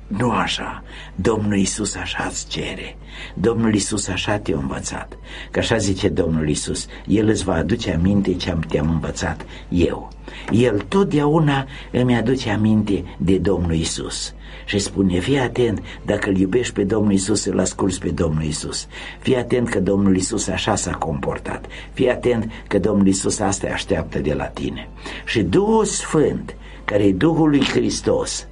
Nu așa. Domnul Iisus așa îți cere. Domnul Iisus așa te-a învățat. Că așa zice Domnul Iisus, El îți va aduce aminte ce te-am învățat eu. El totdeauna îmi aduce aminte de Domnul Iisus. Și spune, fii atent, dacă îl iubești pe Domnul Iisus, îl asculți pe Domnul Iisus. Fii atent că Domnul Iisus așa s-a comportat. Fii atent că Domnul Iisus asta așteaptă de la tine. Și Duhul Sfânt, care e Duhul lui Hristos,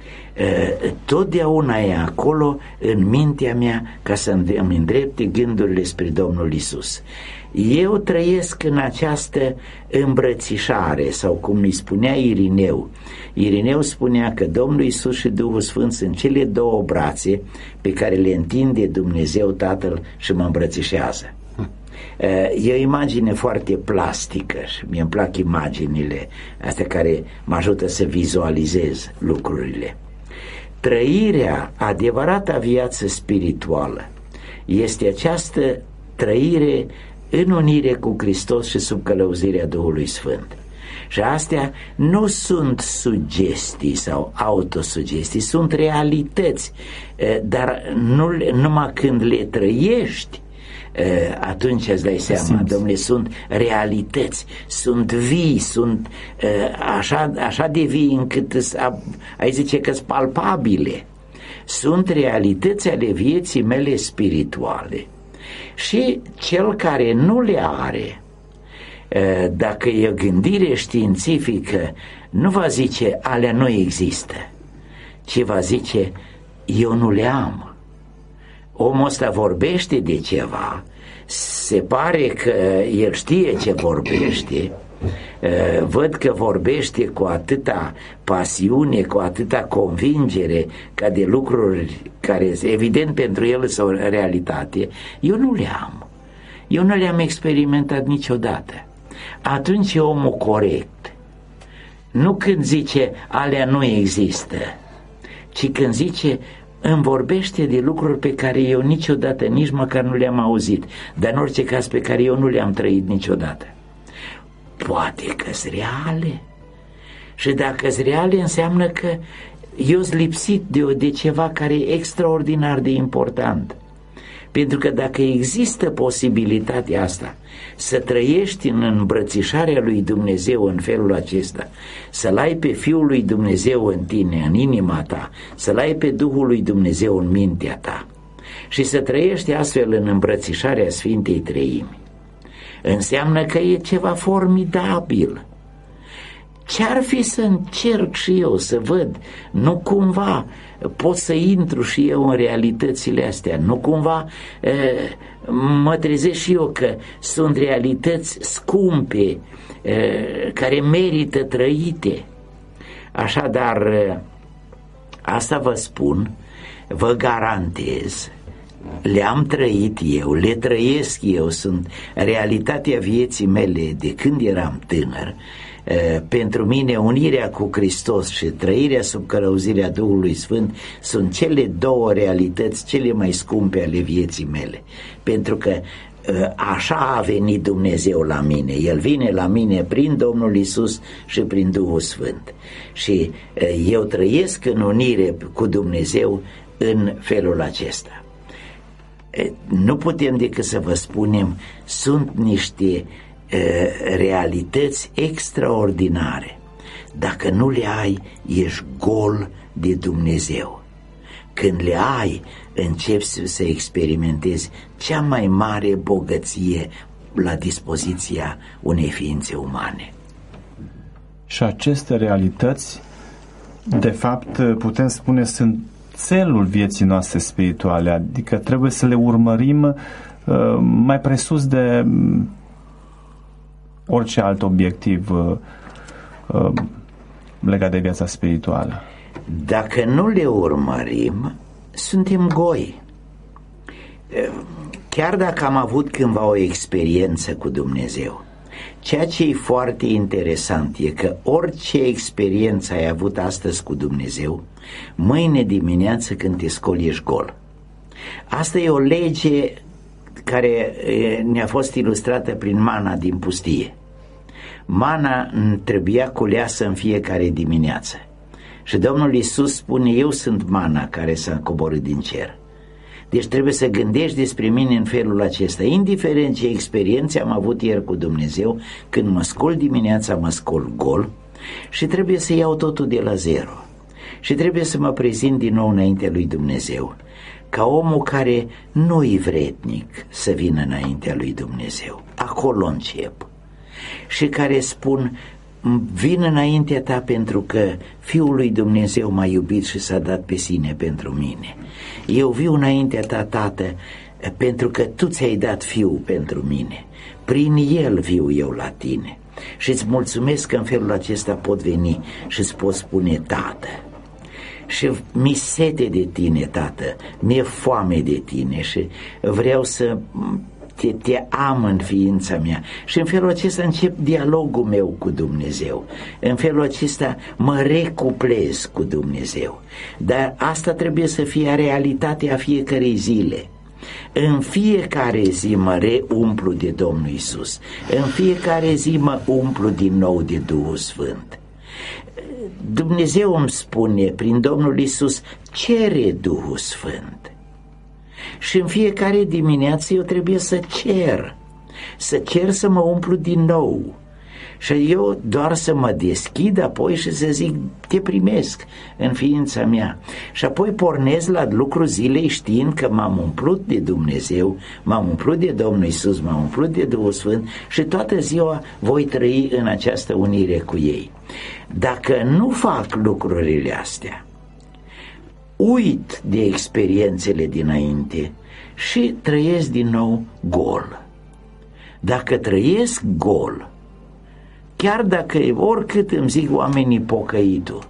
totdeauna e acolo în mintea mea ca să îmi îndrepte gândurile spre Domnul Iisus. Eu trăiesc în această îmbrățișare, sau cum îi spunea Irineu. Irineu spunea că Domnul Iisus și Duhul Sfânt sunt cele două brațe pe care le întinde Dumnezeu Tatăl și mă îmbrățișează. E o imagine foarte plastică și mie îmi plac imaginile astea care mă ajută să vizualizez lucrurile. Trăirea, adevărata viață spirituală, este această trăire în unire cu Hristos și sub călăuzirea Duhului Sfânt. Și astea nu sunt sugestii sau autosugestii, sunt realități, dar numai când le trăiești, atunci îți dai seama, domnule, sunt realități, sunt vii, sunt așa de vii încât ai zice că sunt palpabile. Sunt realități ale vieții mele spirituale. Și cel care nu le are, dacă e o gândire științifică, nu va zice alea nu există, ci va zice eu nu le am. Omul ăsta vorbește de ceva, se pare că el știe ce vorbește, văd că vorbește cu atâta pasiune, cu atâta convingere, ca de lucruri care evident pentru el sunt o realitate. Eu nu le am, eu nu le-am experimentat niciodată. Atunci e omul corect, nu când zice alea nu există, ci când zice îmi vorbește de lucruri pe care eu niciodată, nici măcar nu le-am auzit, dar în orice caz pe care eu nu le-am trăit niciodată. Poate că-s reale. Și dacă-s reale înseamnă că eu sunt lipsit de ceva care e extraordinar de important. Pentru că dacă există posibilitatea asta să trăiești în îmbrățișarea lui Dumnezeu în felul acesta, să-L ai pe Fiul lui Dumnezeu în tine, în inima ta, să-L ai pe Duhul lui Dumnezeu în mintea ta și să trăiești astfel în îmbrățișarea Sfintei Treimi, înseamnă că e ceva formidabil. Ce-ar fi să încerc și eu să văd, nu cumva pot să intru și eu în realitățile astea, nu cumva mă trezesc și eu că sunt realități scumpe, care merită trăite. Așadar, asta vă spun, vă garantez, le-am trăit eu, le trăiesc eu, sunt realitatea vieții mele de când eram tânăr. Pentru mine unirea cu Hristos și trăirea sub călăuzirea Duhului Sfânt sunt cele două realități cele mai scumpe ale vieții mele, pentru că așa a venit Dumnezeu la mine. El vine la mine prin Domnul Iisus și prin Duhul Sfânt și eu trăiesc în unire cu Dumnezeu în felul acesta. Nu putem decât să vă spunem, sunt niște realități extraordinare. Dacă nu le ai, ești gol de Dumnezeu. Când le ai, începi să experimentezi cea mai mare bogăție la dispoziția unei ființe umane. Și aceste realități, de fapt, putem spune, sunt țelul vieții noastre spirituale, adică trebuie să le urmărim mai presus de orice alt obiectiv legat de viața spirituală. Dacă nu le urmărim, suntem goi. Chiar dacă am avut cândva o experiență cu Dumnezeu, ceea ce e foarte interesant e că orice experiență ai avut astăzi cu Dumnezeu, mâine dimineață când te scoli ești gol. Asta e o lege care ne-a fost ilustrată prin mana din pustie. Mana trebuia culeasă în fiecare dimineață Și Domnul Iisus spune: eu sunt mana care s-a coborât din cer. Deci trebuie să gândești despre mine în felul acesta. Indiferent ce experiențe am avut ieri cu Dumnezeu, când mă scol dimineața, mă scol gol și trebuie să iau totul de la zero. Și trebuie să mă prezint din nou înaintea lui Dumnezeu, ca omul care nu-i vrednic să vină înaintea lui Dumnezeu. Acolo încep. Și care spun: vin înaintea ta pentru că Fiul lui Dumnezeu m-a iubit și s-a dat pe sine pentru mine. Eu viu înaintea ta, Tată, pentru că tu ți-ai dat Fiul pentru mine. Prin El viu eu la tine. Și îți mulțumesc că în felul acesta pot veni și îți pot spune: Tată. Și mi-e sete de tine, Tată, mi-e foame de tine și vreau să te am în ființa mea. Și în felul acesta încep dialogul meu cu Dumnezeu. În felul acesta mă recuplez cu Dumnezeu. Dar asta trebuie să fie realitatea fiecărei zile. În fiecare zi mă reumplu de Domnul Iisus. În fiecare zi mă umplu din nou de Duhul Sfânt. Dumnezeu îmi spune prin Domnul Iisus: cere Duhul Sfânt. Și în fiecare dimineață eu trebuie să cer să mă umplu din nou. Și eu doar să mă deschid apoi și să zic: te primesc în ființa mea. Și apoi pornesc la lucru zilei știind că m-am umplut de Dumnezeu, m-am umplut de Domnul Iisus, m-am umplut de Duhul Sfânt și toată ziua voi trăi în această unire cu ei. Dacă nu fac lucrurile astea, uit de experiențele dinainte și trăiesc din nou gol. Dacă trăiesc gol, chiar dacă oricât îmi zic oamenii pocăitul,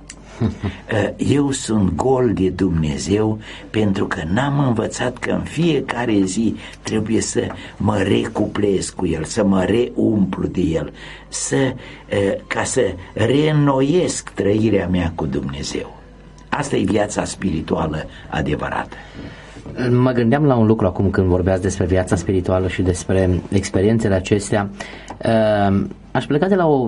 eu sunt gol de Dumnezeu pentru că n-am învățat că în fiecare zi trebuie să mă recuplez cu El, să mă reumplu de El, ca să reînnoiesc trăirea mea cu Dumnezeu. Asta e viața spirituală adevărată. Mă gândeam la un lucru acum când vorbeați despre viața spirituală și despre experiențele acestea. Aș pleca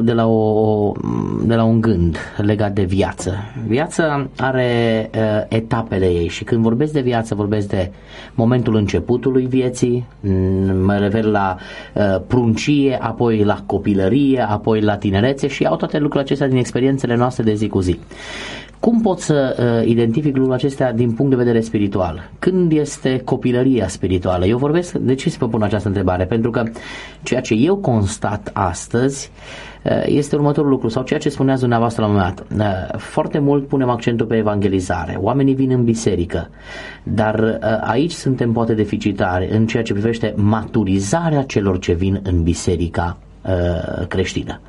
de la un gând legat de viață. Viața are etapele ei și când vorbesc de viață, vorbesc de momentul începutului vieții, mă refer la pruncie, apoi la copilărie, apoi la tinerețe și au toate lucrurile acestea din experiențele noastre de zi cu zi. Cum pot să identific lucrurile acestea din punct de vedere spiritual? Când este copilăria spirituală? Eu vorbesc, de ce să vă pun această întrebare? Pentru că ceea ce eu constat astăzi este următorul lucru, sau ceea ce spuneați dumneavoastră la un moment dat. Foarte mult punem accentul pe evangelizare. Oamenii vin în biserică, dar aici suntem poate deficitari în ceea ce privește maturizarea celor ce vin în biserica creștină.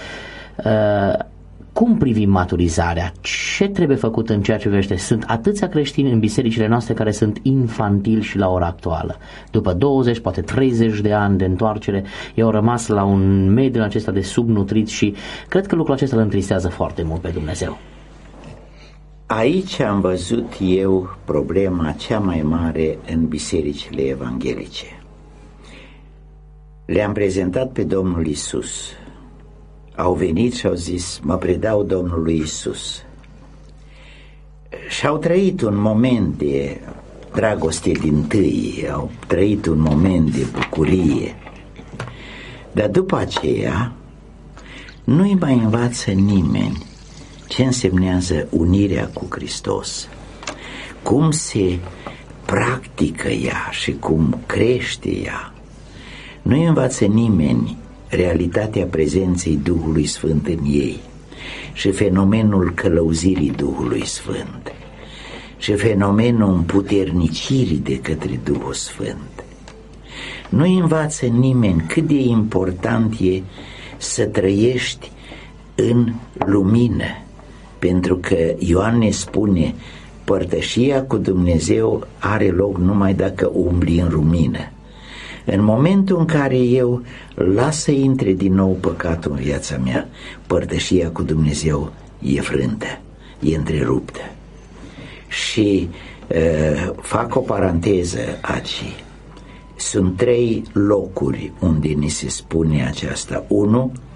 Cum privim maturizarea? Ce trebuie făcut în ceea ce privește? Sunt atâția creștini în bisericile noastre care sunt infantili și la ora actuală. După 20, poate 30 de ani de întoarcere, ei au rămas la un mediu acesta de subnutrit și cred că lucrul acesta îl întristează foarte mult pe Dumnezeu. Aici am văzut eu problema cea mai mare în bisericile evanghelice. Le-am prezentat pe Domnul Iisus. Au venit și au zis: mă predau Domnului Iisus. Și au trăit un moment de dragoste dintâi, au trăit un moment de bucurie. Dar după aceea nu-i mai învață nimeni ce însemnează unirea cu Hristos, cum se practică ea și cum crește ea. Nu-i învață nimeni realitatea prezenței Duhului Sfânt în ei și fenomenul călăuzirii Duhului Sfânt și fenomenul împuternicirii de către Duhul Sfânt. Nu învață nimeni cât de important e să trăiești în lumină, pentru că Ioan ne spune: părtășia cu Dumnezeu are loc numai dacă umbli în lumină. În momentul în care eu las să intre din nou păcatul în viața mea, părtășia cu Dumnezeu e frântă, e întreruptă. Și fac o paranteză aici. Sunt 3 locuri unde ni se spune aceasta. 1,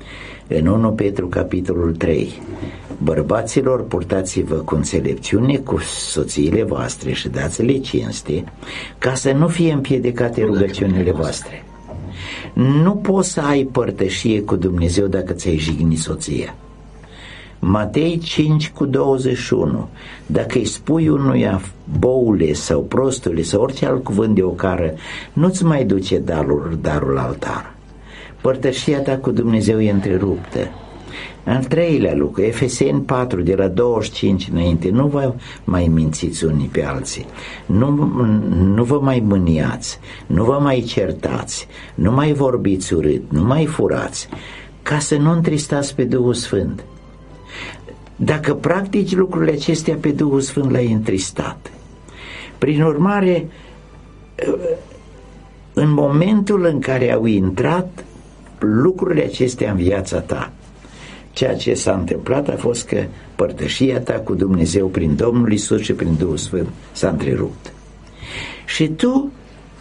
În 1 Petru capitolul 3: bărbaților, purtați-vă cu înțelepciune cu soțiile voastre și dați-le cinste, ca să nu fie împiedicate rugăciunile voastre. Nu poți să ai părtășie cu Dumnezeu dacă ți-ai jignit soția. Matei 5:21: dacă îi spui unuia boule sau prostule sau orice alt cuvânt de ocară, nu-ți mai duce darul la altar. Părtășia ta cu Dumnezeu e întreruptă. Al treilea lucru, Efeseni 4, de la 25 înainte: nu vă mai mințiți unii pe alții, nu vă mai mâniați, nu vă mai certați, nu mai vorbiți urât, nu mai furați, ca să nu întristați pe Duhul Sfânt. Dacă practici lucrurile acestea, pe Duhul Sfânt l-ai întristat. Prin urmare, în momentul în care au intrat lucrurile acestea în viața ta, ceea ce s-a întâmplat a fost că părtășia ta cu Dumnezeu prin Domnul Iisus și prin Duhul Sfânt s-a întrerupt. Și tu,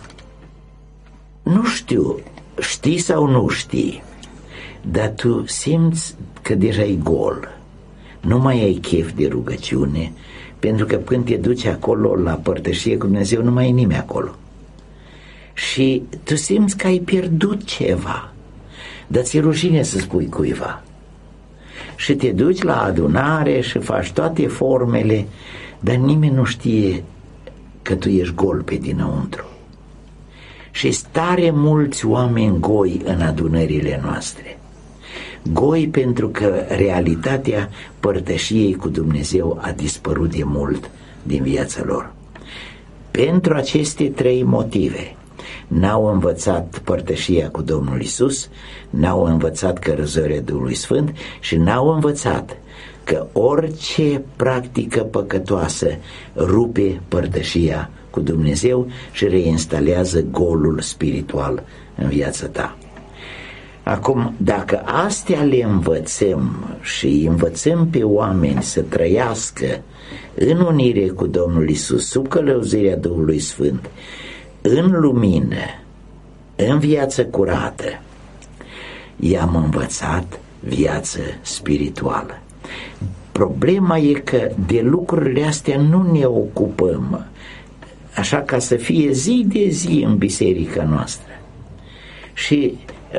nu știu, știi sau nu știi, dar tu simți că deja e gol. Nu mai ai chef de rugăciune, pentru că când te duci acolo la părtășie cu Dumnezeu, nu mai e nimeni acolo. Și tu simți că ai pierdut ceva, dar ți-e rușine să spui cuiva. Și te duci la adunare și faci toate formele, dar nimeni nu știe că tu ești gol pe dinăuntru. Și stare mulți oameni goi în adunările noastre. Goi pentru că realitatea părtășiei cu Dumnezeu a dispărut de mult din viața lor. Pentru aceste 3 motive: n-au învățat părtășia cu Domnul Iisus, n-au învățat cărăzarea Duhului Sfânt și n-au învățat că orice practică păcătoasă rupe părtășia cu Dumnezeu și reinstalează golul spiritual în viața ta. Acum, dacă astea le învățăm și învățăm pe oameni să trăiască în unire cu Domnul Iisus, sub călăuzirea Duhului Sfânt, în lumină, în viață curată, i-am învățat viață spirituală. Problema e că de lucrurile astea nu ne ocupăm așa ca să fie zi de zi în biserica noastră. Și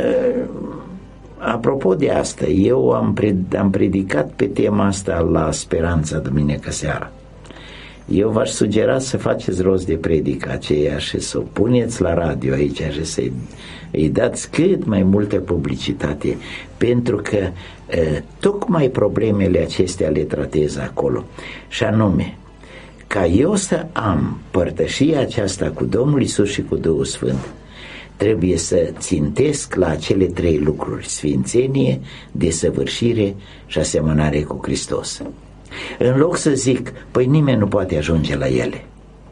apropo de asta, eu am predicat pe tema asta la Speranța duminică seara. Eu v-aș sugera să faceți rost de predica aceea și să o puneți la radio aici și să îi dați cât mai multă publicitate, pentru că tocmai problemele acestea le tratez acolo, și anume ca eu să am părtășia aceasta cu Domnul Iisus și cu Duhul Sfânt, trebuie să țintesc la acele 3 lucruri: sfințenie, desăvârșire și asemănare cu Hristos. În loc să zic, păi nimeni nu poate ajunge la ele,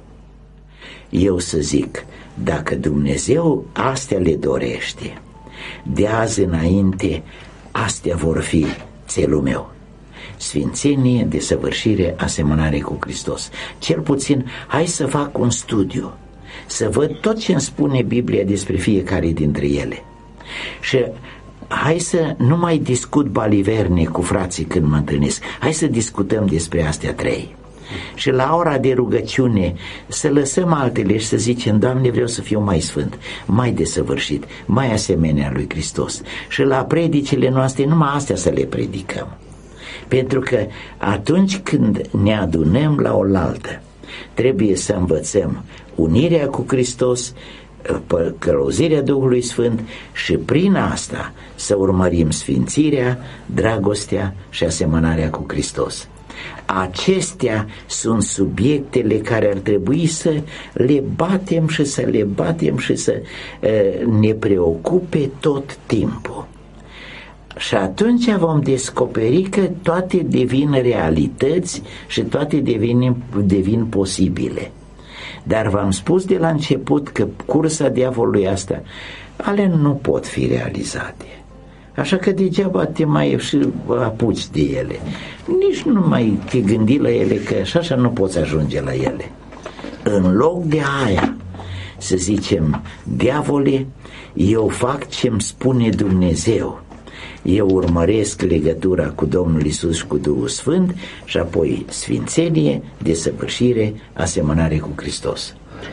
eu să zic, dacă Dumnezeu astea le dorește, de azi înainte astea vor fi țelul meu: sfințenie, desăvârșire, asemănare cu Hristos. Cel puțin hai să fac un studiu, să văd tot ce îmi spune Biblia despre fiecare dintre ele. Și hai să nu mai discut baliverne cu frații când mă întâlnesc. Hai să discutăm despre astea 3. Și la ora de rugăciune să lăsăm altele și să zicem: Doamne, vreau să fiu mai sfânt, mai desăvârșit, mai asemenea lui Hristos. Și la predicile noastre numai astea să le predicăm. Pentru că atunci când ne adunăm la oaltă, trebuie să învățăm unirea cu Hristos, călăuzirea Duhului Sfânt și prin asta să urmărim sfințirea, dragostea și asemănarea cu Hristos. Acestea sunt subiectele care ar trebui să le batem și să le batem și să ne preocupe tot timpul. Și atunci vom descoperi că toate devin realități și toate devin posibile. Dar v-am spus de la început că cursa diavolului asta, alea nu pot fi realizate. Așa că degeaba te mai și apuci de ele. Nici nu mai te gândi la ele, că așa nu poți ajunge la ele. În loc de aia, să zicem: diavole, eu fac ce-mi spune Dumnezeu, eu urmăresc legătura cu Domnul Iisus și cu Duhul Sfânt și apoi sfințenie, desăvârșire, asemănare cu Hristos.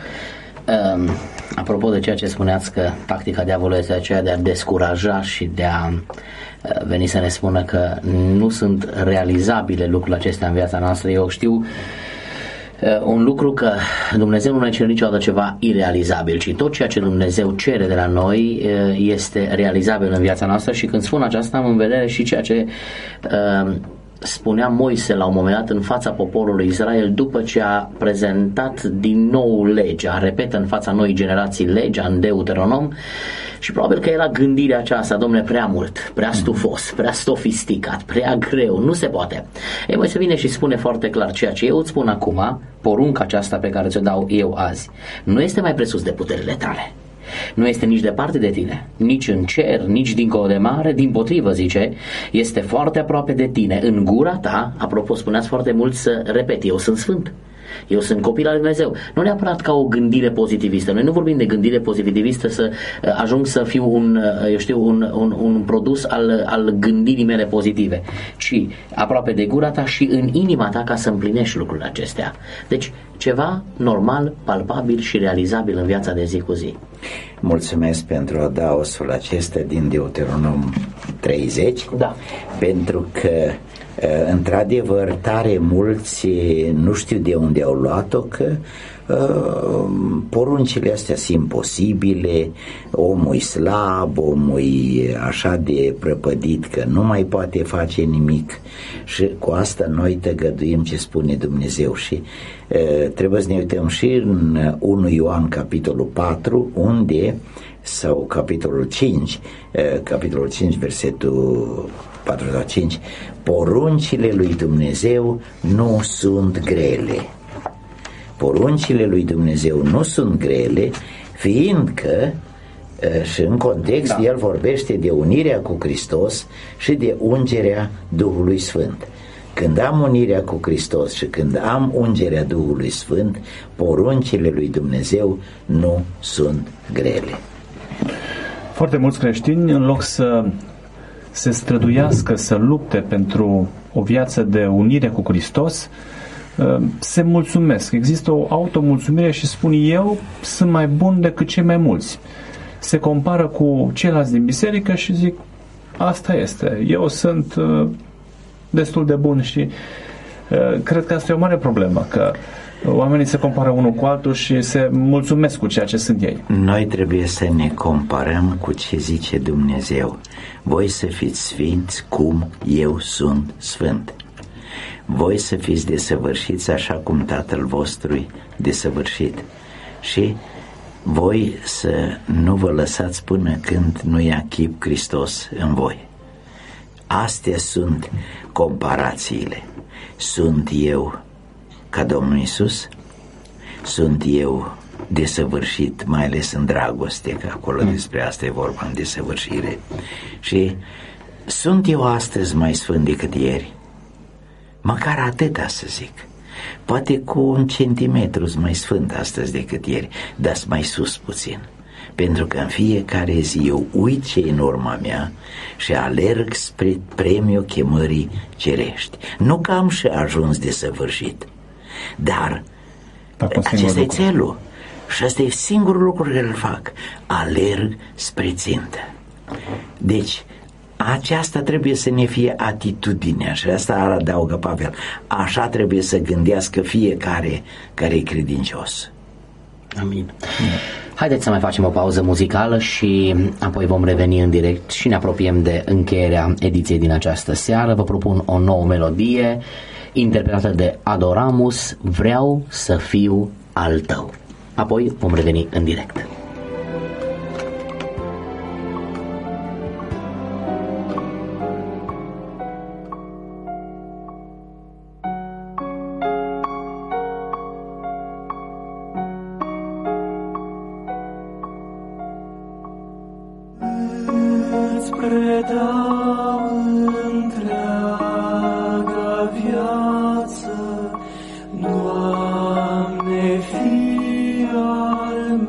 Apropo de ceea ce spuneați că tactica diavolului este aceea de a descuraja și de a veni să ne spună că nu sunt realizabile lucrurile acestea în viața noastră, eu știu un lucru, că Dumnezeu nu ne cere niciodată ceva irealizabil, ci tot ceea ce Dumnezeu cere de la noi este realizabil în viața noastră. Și când spun aceasta am în vedere și ceea ce spunea Moise la un moment dat în fața poporului Israel după ce a prezentat din nou legea, repetă în fața noii generații legea în Deuteronom, și probabil că era gândirea aceasta: dom'le, prea mult, prea stufos, prea sofisticat, prea greu, nu se poate. Ei, Moise vine și spune foarte clar: ceea ce eu îți spun acum, porunca aceasta pe care ți-o dau eu azi, nu este mai presus de puterile tale. Nu este nici departe de tine, nici în cer, nici dincolo de mare, dimpotrivă, zice, este foarte aproape de tine, în gura ta. Apropo, spuneați foarte mult să repet: eu sunt sfânt, eu sunt copil al lui Dumnezeu. Nu neapărat ca o gândire pozitivistă. Noi nu vorbim de gândire pozitivistă să ajung să fiu un produs al gândirii mele pozitive, ci aproape de gura ta și în inima ta, ca să împlinești lucrurile acestea. Deci ceva normal, palpabil și realizabil în viața de zi cu zi. Mulțumesc pentru adaosul acesta din Deuteronom 30, da. Pentru că într-adevăr tare mulți nu știu de unde au luat-o, că poruncile astea sunt imposibile, omul e slab, omul e așa de prăpădit că nu mai poate face nimic, și cu asta noi tăgăduim ce spune Dumnezeu. Și trebuie să ne uităm și în 1 Ioan capitolul 4, unde, sau capitolul 5 versetul 4 sau 5, poruncile lui Dumnezeu nu sunt grele. Poruncile lui Dumnezeu nu sunt grele, fiindcă, și în context, el vorbește de unirea cu Hristos și de ungerea Duhului Sfânt. Când am unirea cu Hristos și când am ungerea Duhului Sfânt, poruncile lui Dumnezeu nu sunt grele. Foarte mulți creștini, în loc să se străduiască, să lupte pentru o viață de unire cu Hristos, se mulțumesc. Există o automulțumire și spun: eu sunt mai bun decât cei mai mulți. Se compară cu ceilalți din biserică și zic: asta este, eu sunt destul de bun. Și cred că asta e o mare problemă, că oamenii se compară unul cu altul și se mulțumesc cu ceea ce sunt ei. Noi trebuie să ne comparăm cu ce zice Dumnezeu: voi să fiți sfinți cum eu sunt sfânt. Voi să fiți desăvârșiți așa cum Tatăl vostru e desăvârșit. Și voi să nu vă lăsați până când nu ia chip Hristos în voi. Astea sunt comparațiile. Sunt eu ca Domnul Iisus? Sunt eu desăvârșit, mai ales în dragoste, că acolo despre asta e vorba, în desăvârșire? Și sunt eu astăzi mai sfânt decât ieri? Măcar atâta să zic. Poate cu 1 centimetru mai sfânt astăzi decât ieri, dar mai sus puțin. Pentru că în fiecare zi eu uit ce e în urma mea și alerg spre premiul chemării cerești. Nu că am și ajuns desăvârșit, dar acesta e țelul. Și asta e singurul lucru care îl fac. Alerg spre țintă. Deci aceasta trebuie să ne fie atitudinea, și asta adaugă Pavel. Așa trebuie să gândească fiecare care e credincios. Amin. Haideți să mai facem o pauză muzicală și apoi vom reveni în direct și ne apropiem de încheierea ediției din această seară. Vă propun o nouă melodie interpretată de Adoramus, Vreau să fiu al tău. Apoi vom reveni în direct.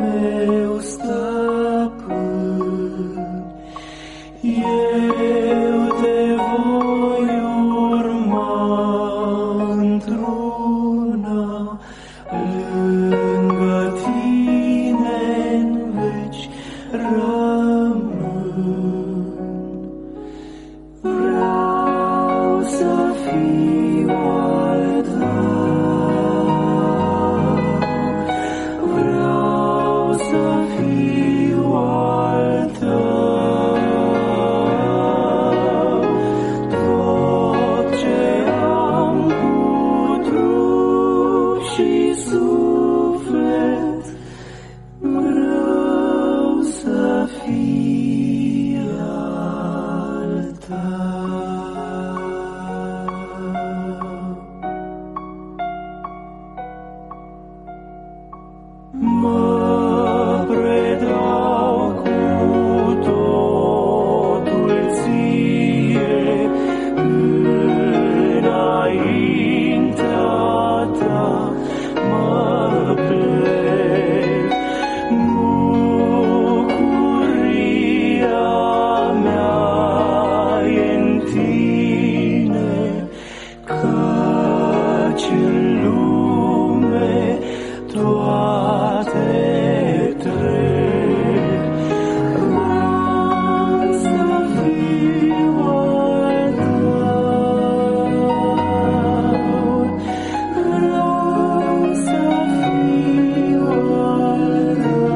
Eu într-una, lângă tine-n veci rămân. Vreau să fiu al tău, vreau să fiu al tău. Tot ce am cu trup și suflet, vreau să fiu al tău. Mă predau cu totul ție, înaintea ta mă plec. Bucuria mea e-n tine, căci în lume toate trec. Vreau să fiu al tău, vreau să fiu al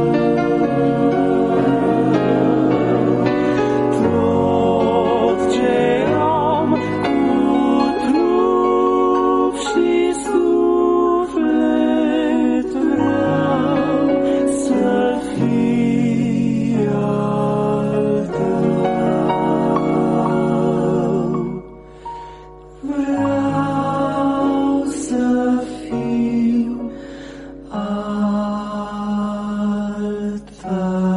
tău. Tot ce am cu trup și suflet, vreau să fiu al tău. Vreau să fiu al tău.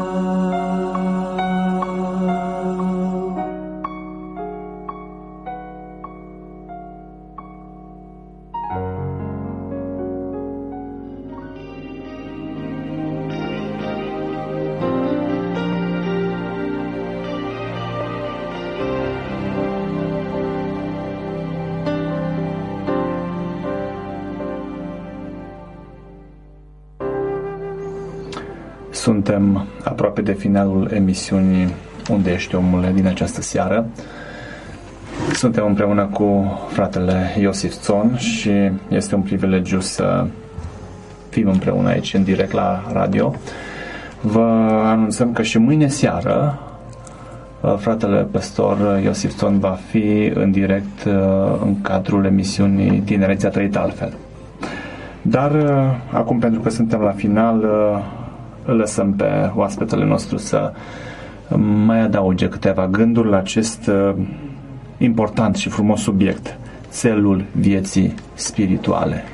Suntem aproape de finalul emisiunii Unde ești, omule, din această seară. Suntem împreună cu fratele Iosif Țon și este un privilegiu să fim împreună aici, în direct la radio. Vă anunțăm că și mâine seară fratele păstor Iosif Țon va fi în direct în cadrul emisiunii Tinerețea trăită altfel. Dar acum, pentru că suntem la final, îl lăsăm pe oaspetele nostru să mai adauge câteva gânduri la acest important și frumos subiect, țelul vieții spirituale.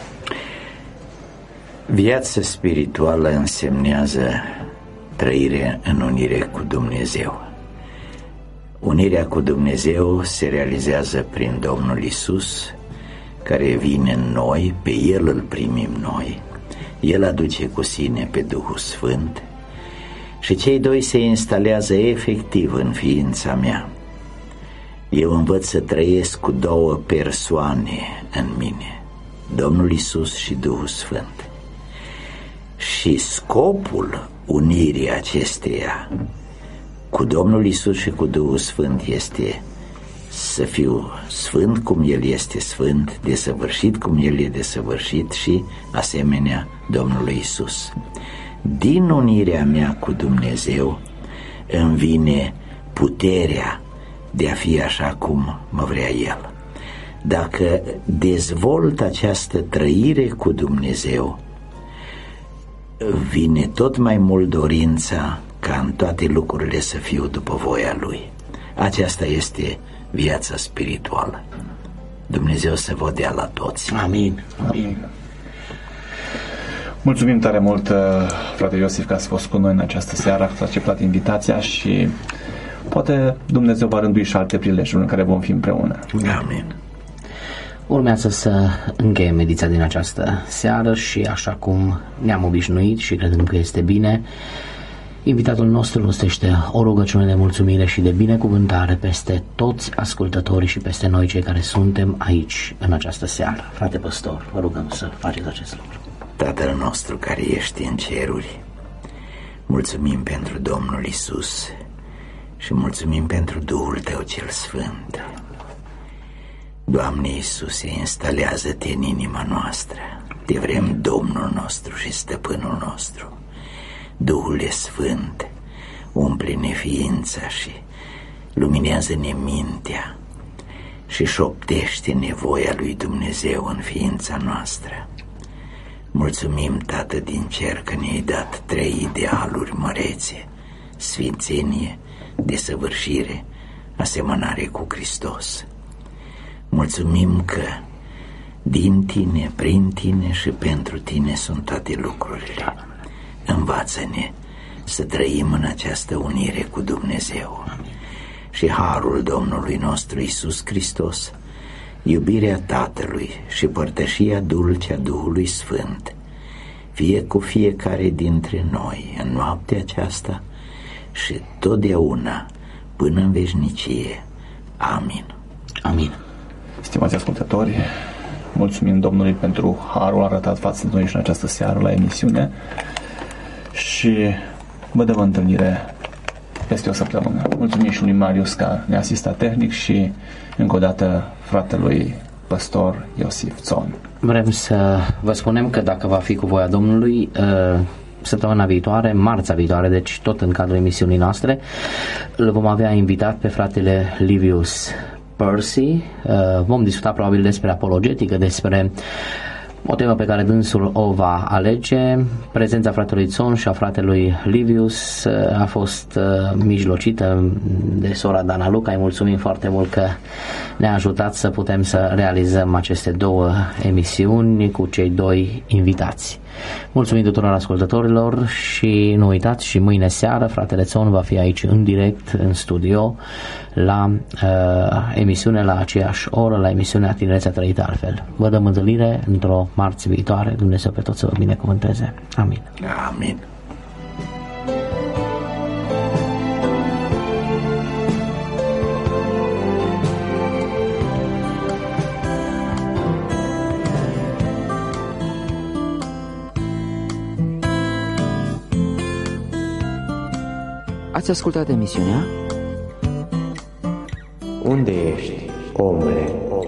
Viața spirituală însemnează trăire în unire cu Dumnezeu. Unirea cu Dumnezeu se realizează prin Domnul Isus, care vine în noi, pe El îl primim noi. El aduce cu sine pe Duhul Sfânt și cei doi se instalează efectiv în ființa mea. Eu învăț să trăiesc cu două persoane în mine, Domnul Isus și Duhul Sfânt. Și scopul unirii acesteia cu Domnul Isus și cu Duhul Sfânt este să fiu sfânt cum El este sfânt, desăvârșit cum El e desăvârșit și asemenea Domnului Isus. Din unirea mea cu Dumnezeu îmi vine puterea de a fi așa cum mă vrea El. Dacă dezvolt această trăire cu Dumnezeu, vine tot mai mult dorința ca în toate lucrurile să fiu după voia Lui. Aceasta este viața spirituală. Dumnezeu să vă dea la toți. Amin. Amin. Mulțumim tare mult, frate Iosif, că ați fost cu noi în această seară, ați acceptat invitația și poate Dumnezeu va rândui și alte prilejuri în care vom fi împreună. Amin. Urmează să încheiem ediția din această seară și așa cum ne-am obișnuit și credem că este bine, Invitatul nostru rostește o rugăciune de mulțumire și de binecuvântare peste toți ascultătorii și peste noi cei care suntem aici în această seară. Frate păstor, vă rugăm să faceți acest lucru. Tatăl nostru care ești în ceruri, mulțumim pentru Domnul Isus și mulțumim pentru Duhul Tău cel Sfânt. Doamne Iisuse, instalează-te în inima noastră. Te vrem Domnul nostru și Stăpânul nostru. Duhul Sfânt, umple-ne ființa și luminează-ne mintea și șoptește nevoia lui Dumnezeu în ființa noastră. Mulțumim, Tată din cer, că ne-ai dat 3 idealuri mărețe: sfințenie, desăvârșire, asemănare cu Hristos. Mulțumim că din Tine, prin Tine și pentru Tine sunt toate lucrurile. Învață-ne să trăim în această unire cu Dumnezeu. Și harul Domnului nostru Iisus Hristos, iubirea Tatălui și părtășia dulce a Duhului Sfânt fie cu fiecare dintre noi în noaptea aceasta și totdeauna până în veșnicie. Amin. Amin. Stimați ascultători, mulțumim Domnului pentru harul arătat față de noi și în această seară la emisiune și vă dăm întâlnire peste o săptămână. Mulțumim și lui Marius că ne asista tehnic și încă o dată fratelui păstor Iosif Țon. Vrem să vă spunem că dacă va fi cu voia Domnului, săptămâna viitoare, marțea viitoare, deci tot în cadrul emisiunii noastre, îl vom avea invitat pe fratele Livius Percy. Vom discuta probabil despre apologetică, despre o temă pe care dânsul o va alege. Prezența fratelui Țon și a fratelui Livius a fost mijlocită de sora Dana Luca. Îi mulțumim foarte mult că ne-a ajutat să putem să realizăm aceste 2 emisiuni cu cei 2 invitați. Mulțumim tuturor ascultătorilor și nu uitați, și mâine seară fratele Țon va fi aici în direct în studio la emisiune la aceeași oră, la emisiunea Tinerețea Trăită Altfel. Vă dăm întâlnire într-o marți viitoare. Dumnezeu pe toți să vă binecuvânteze. Amin. Amin. Ați ascultat emisiunea Unde ești, omule?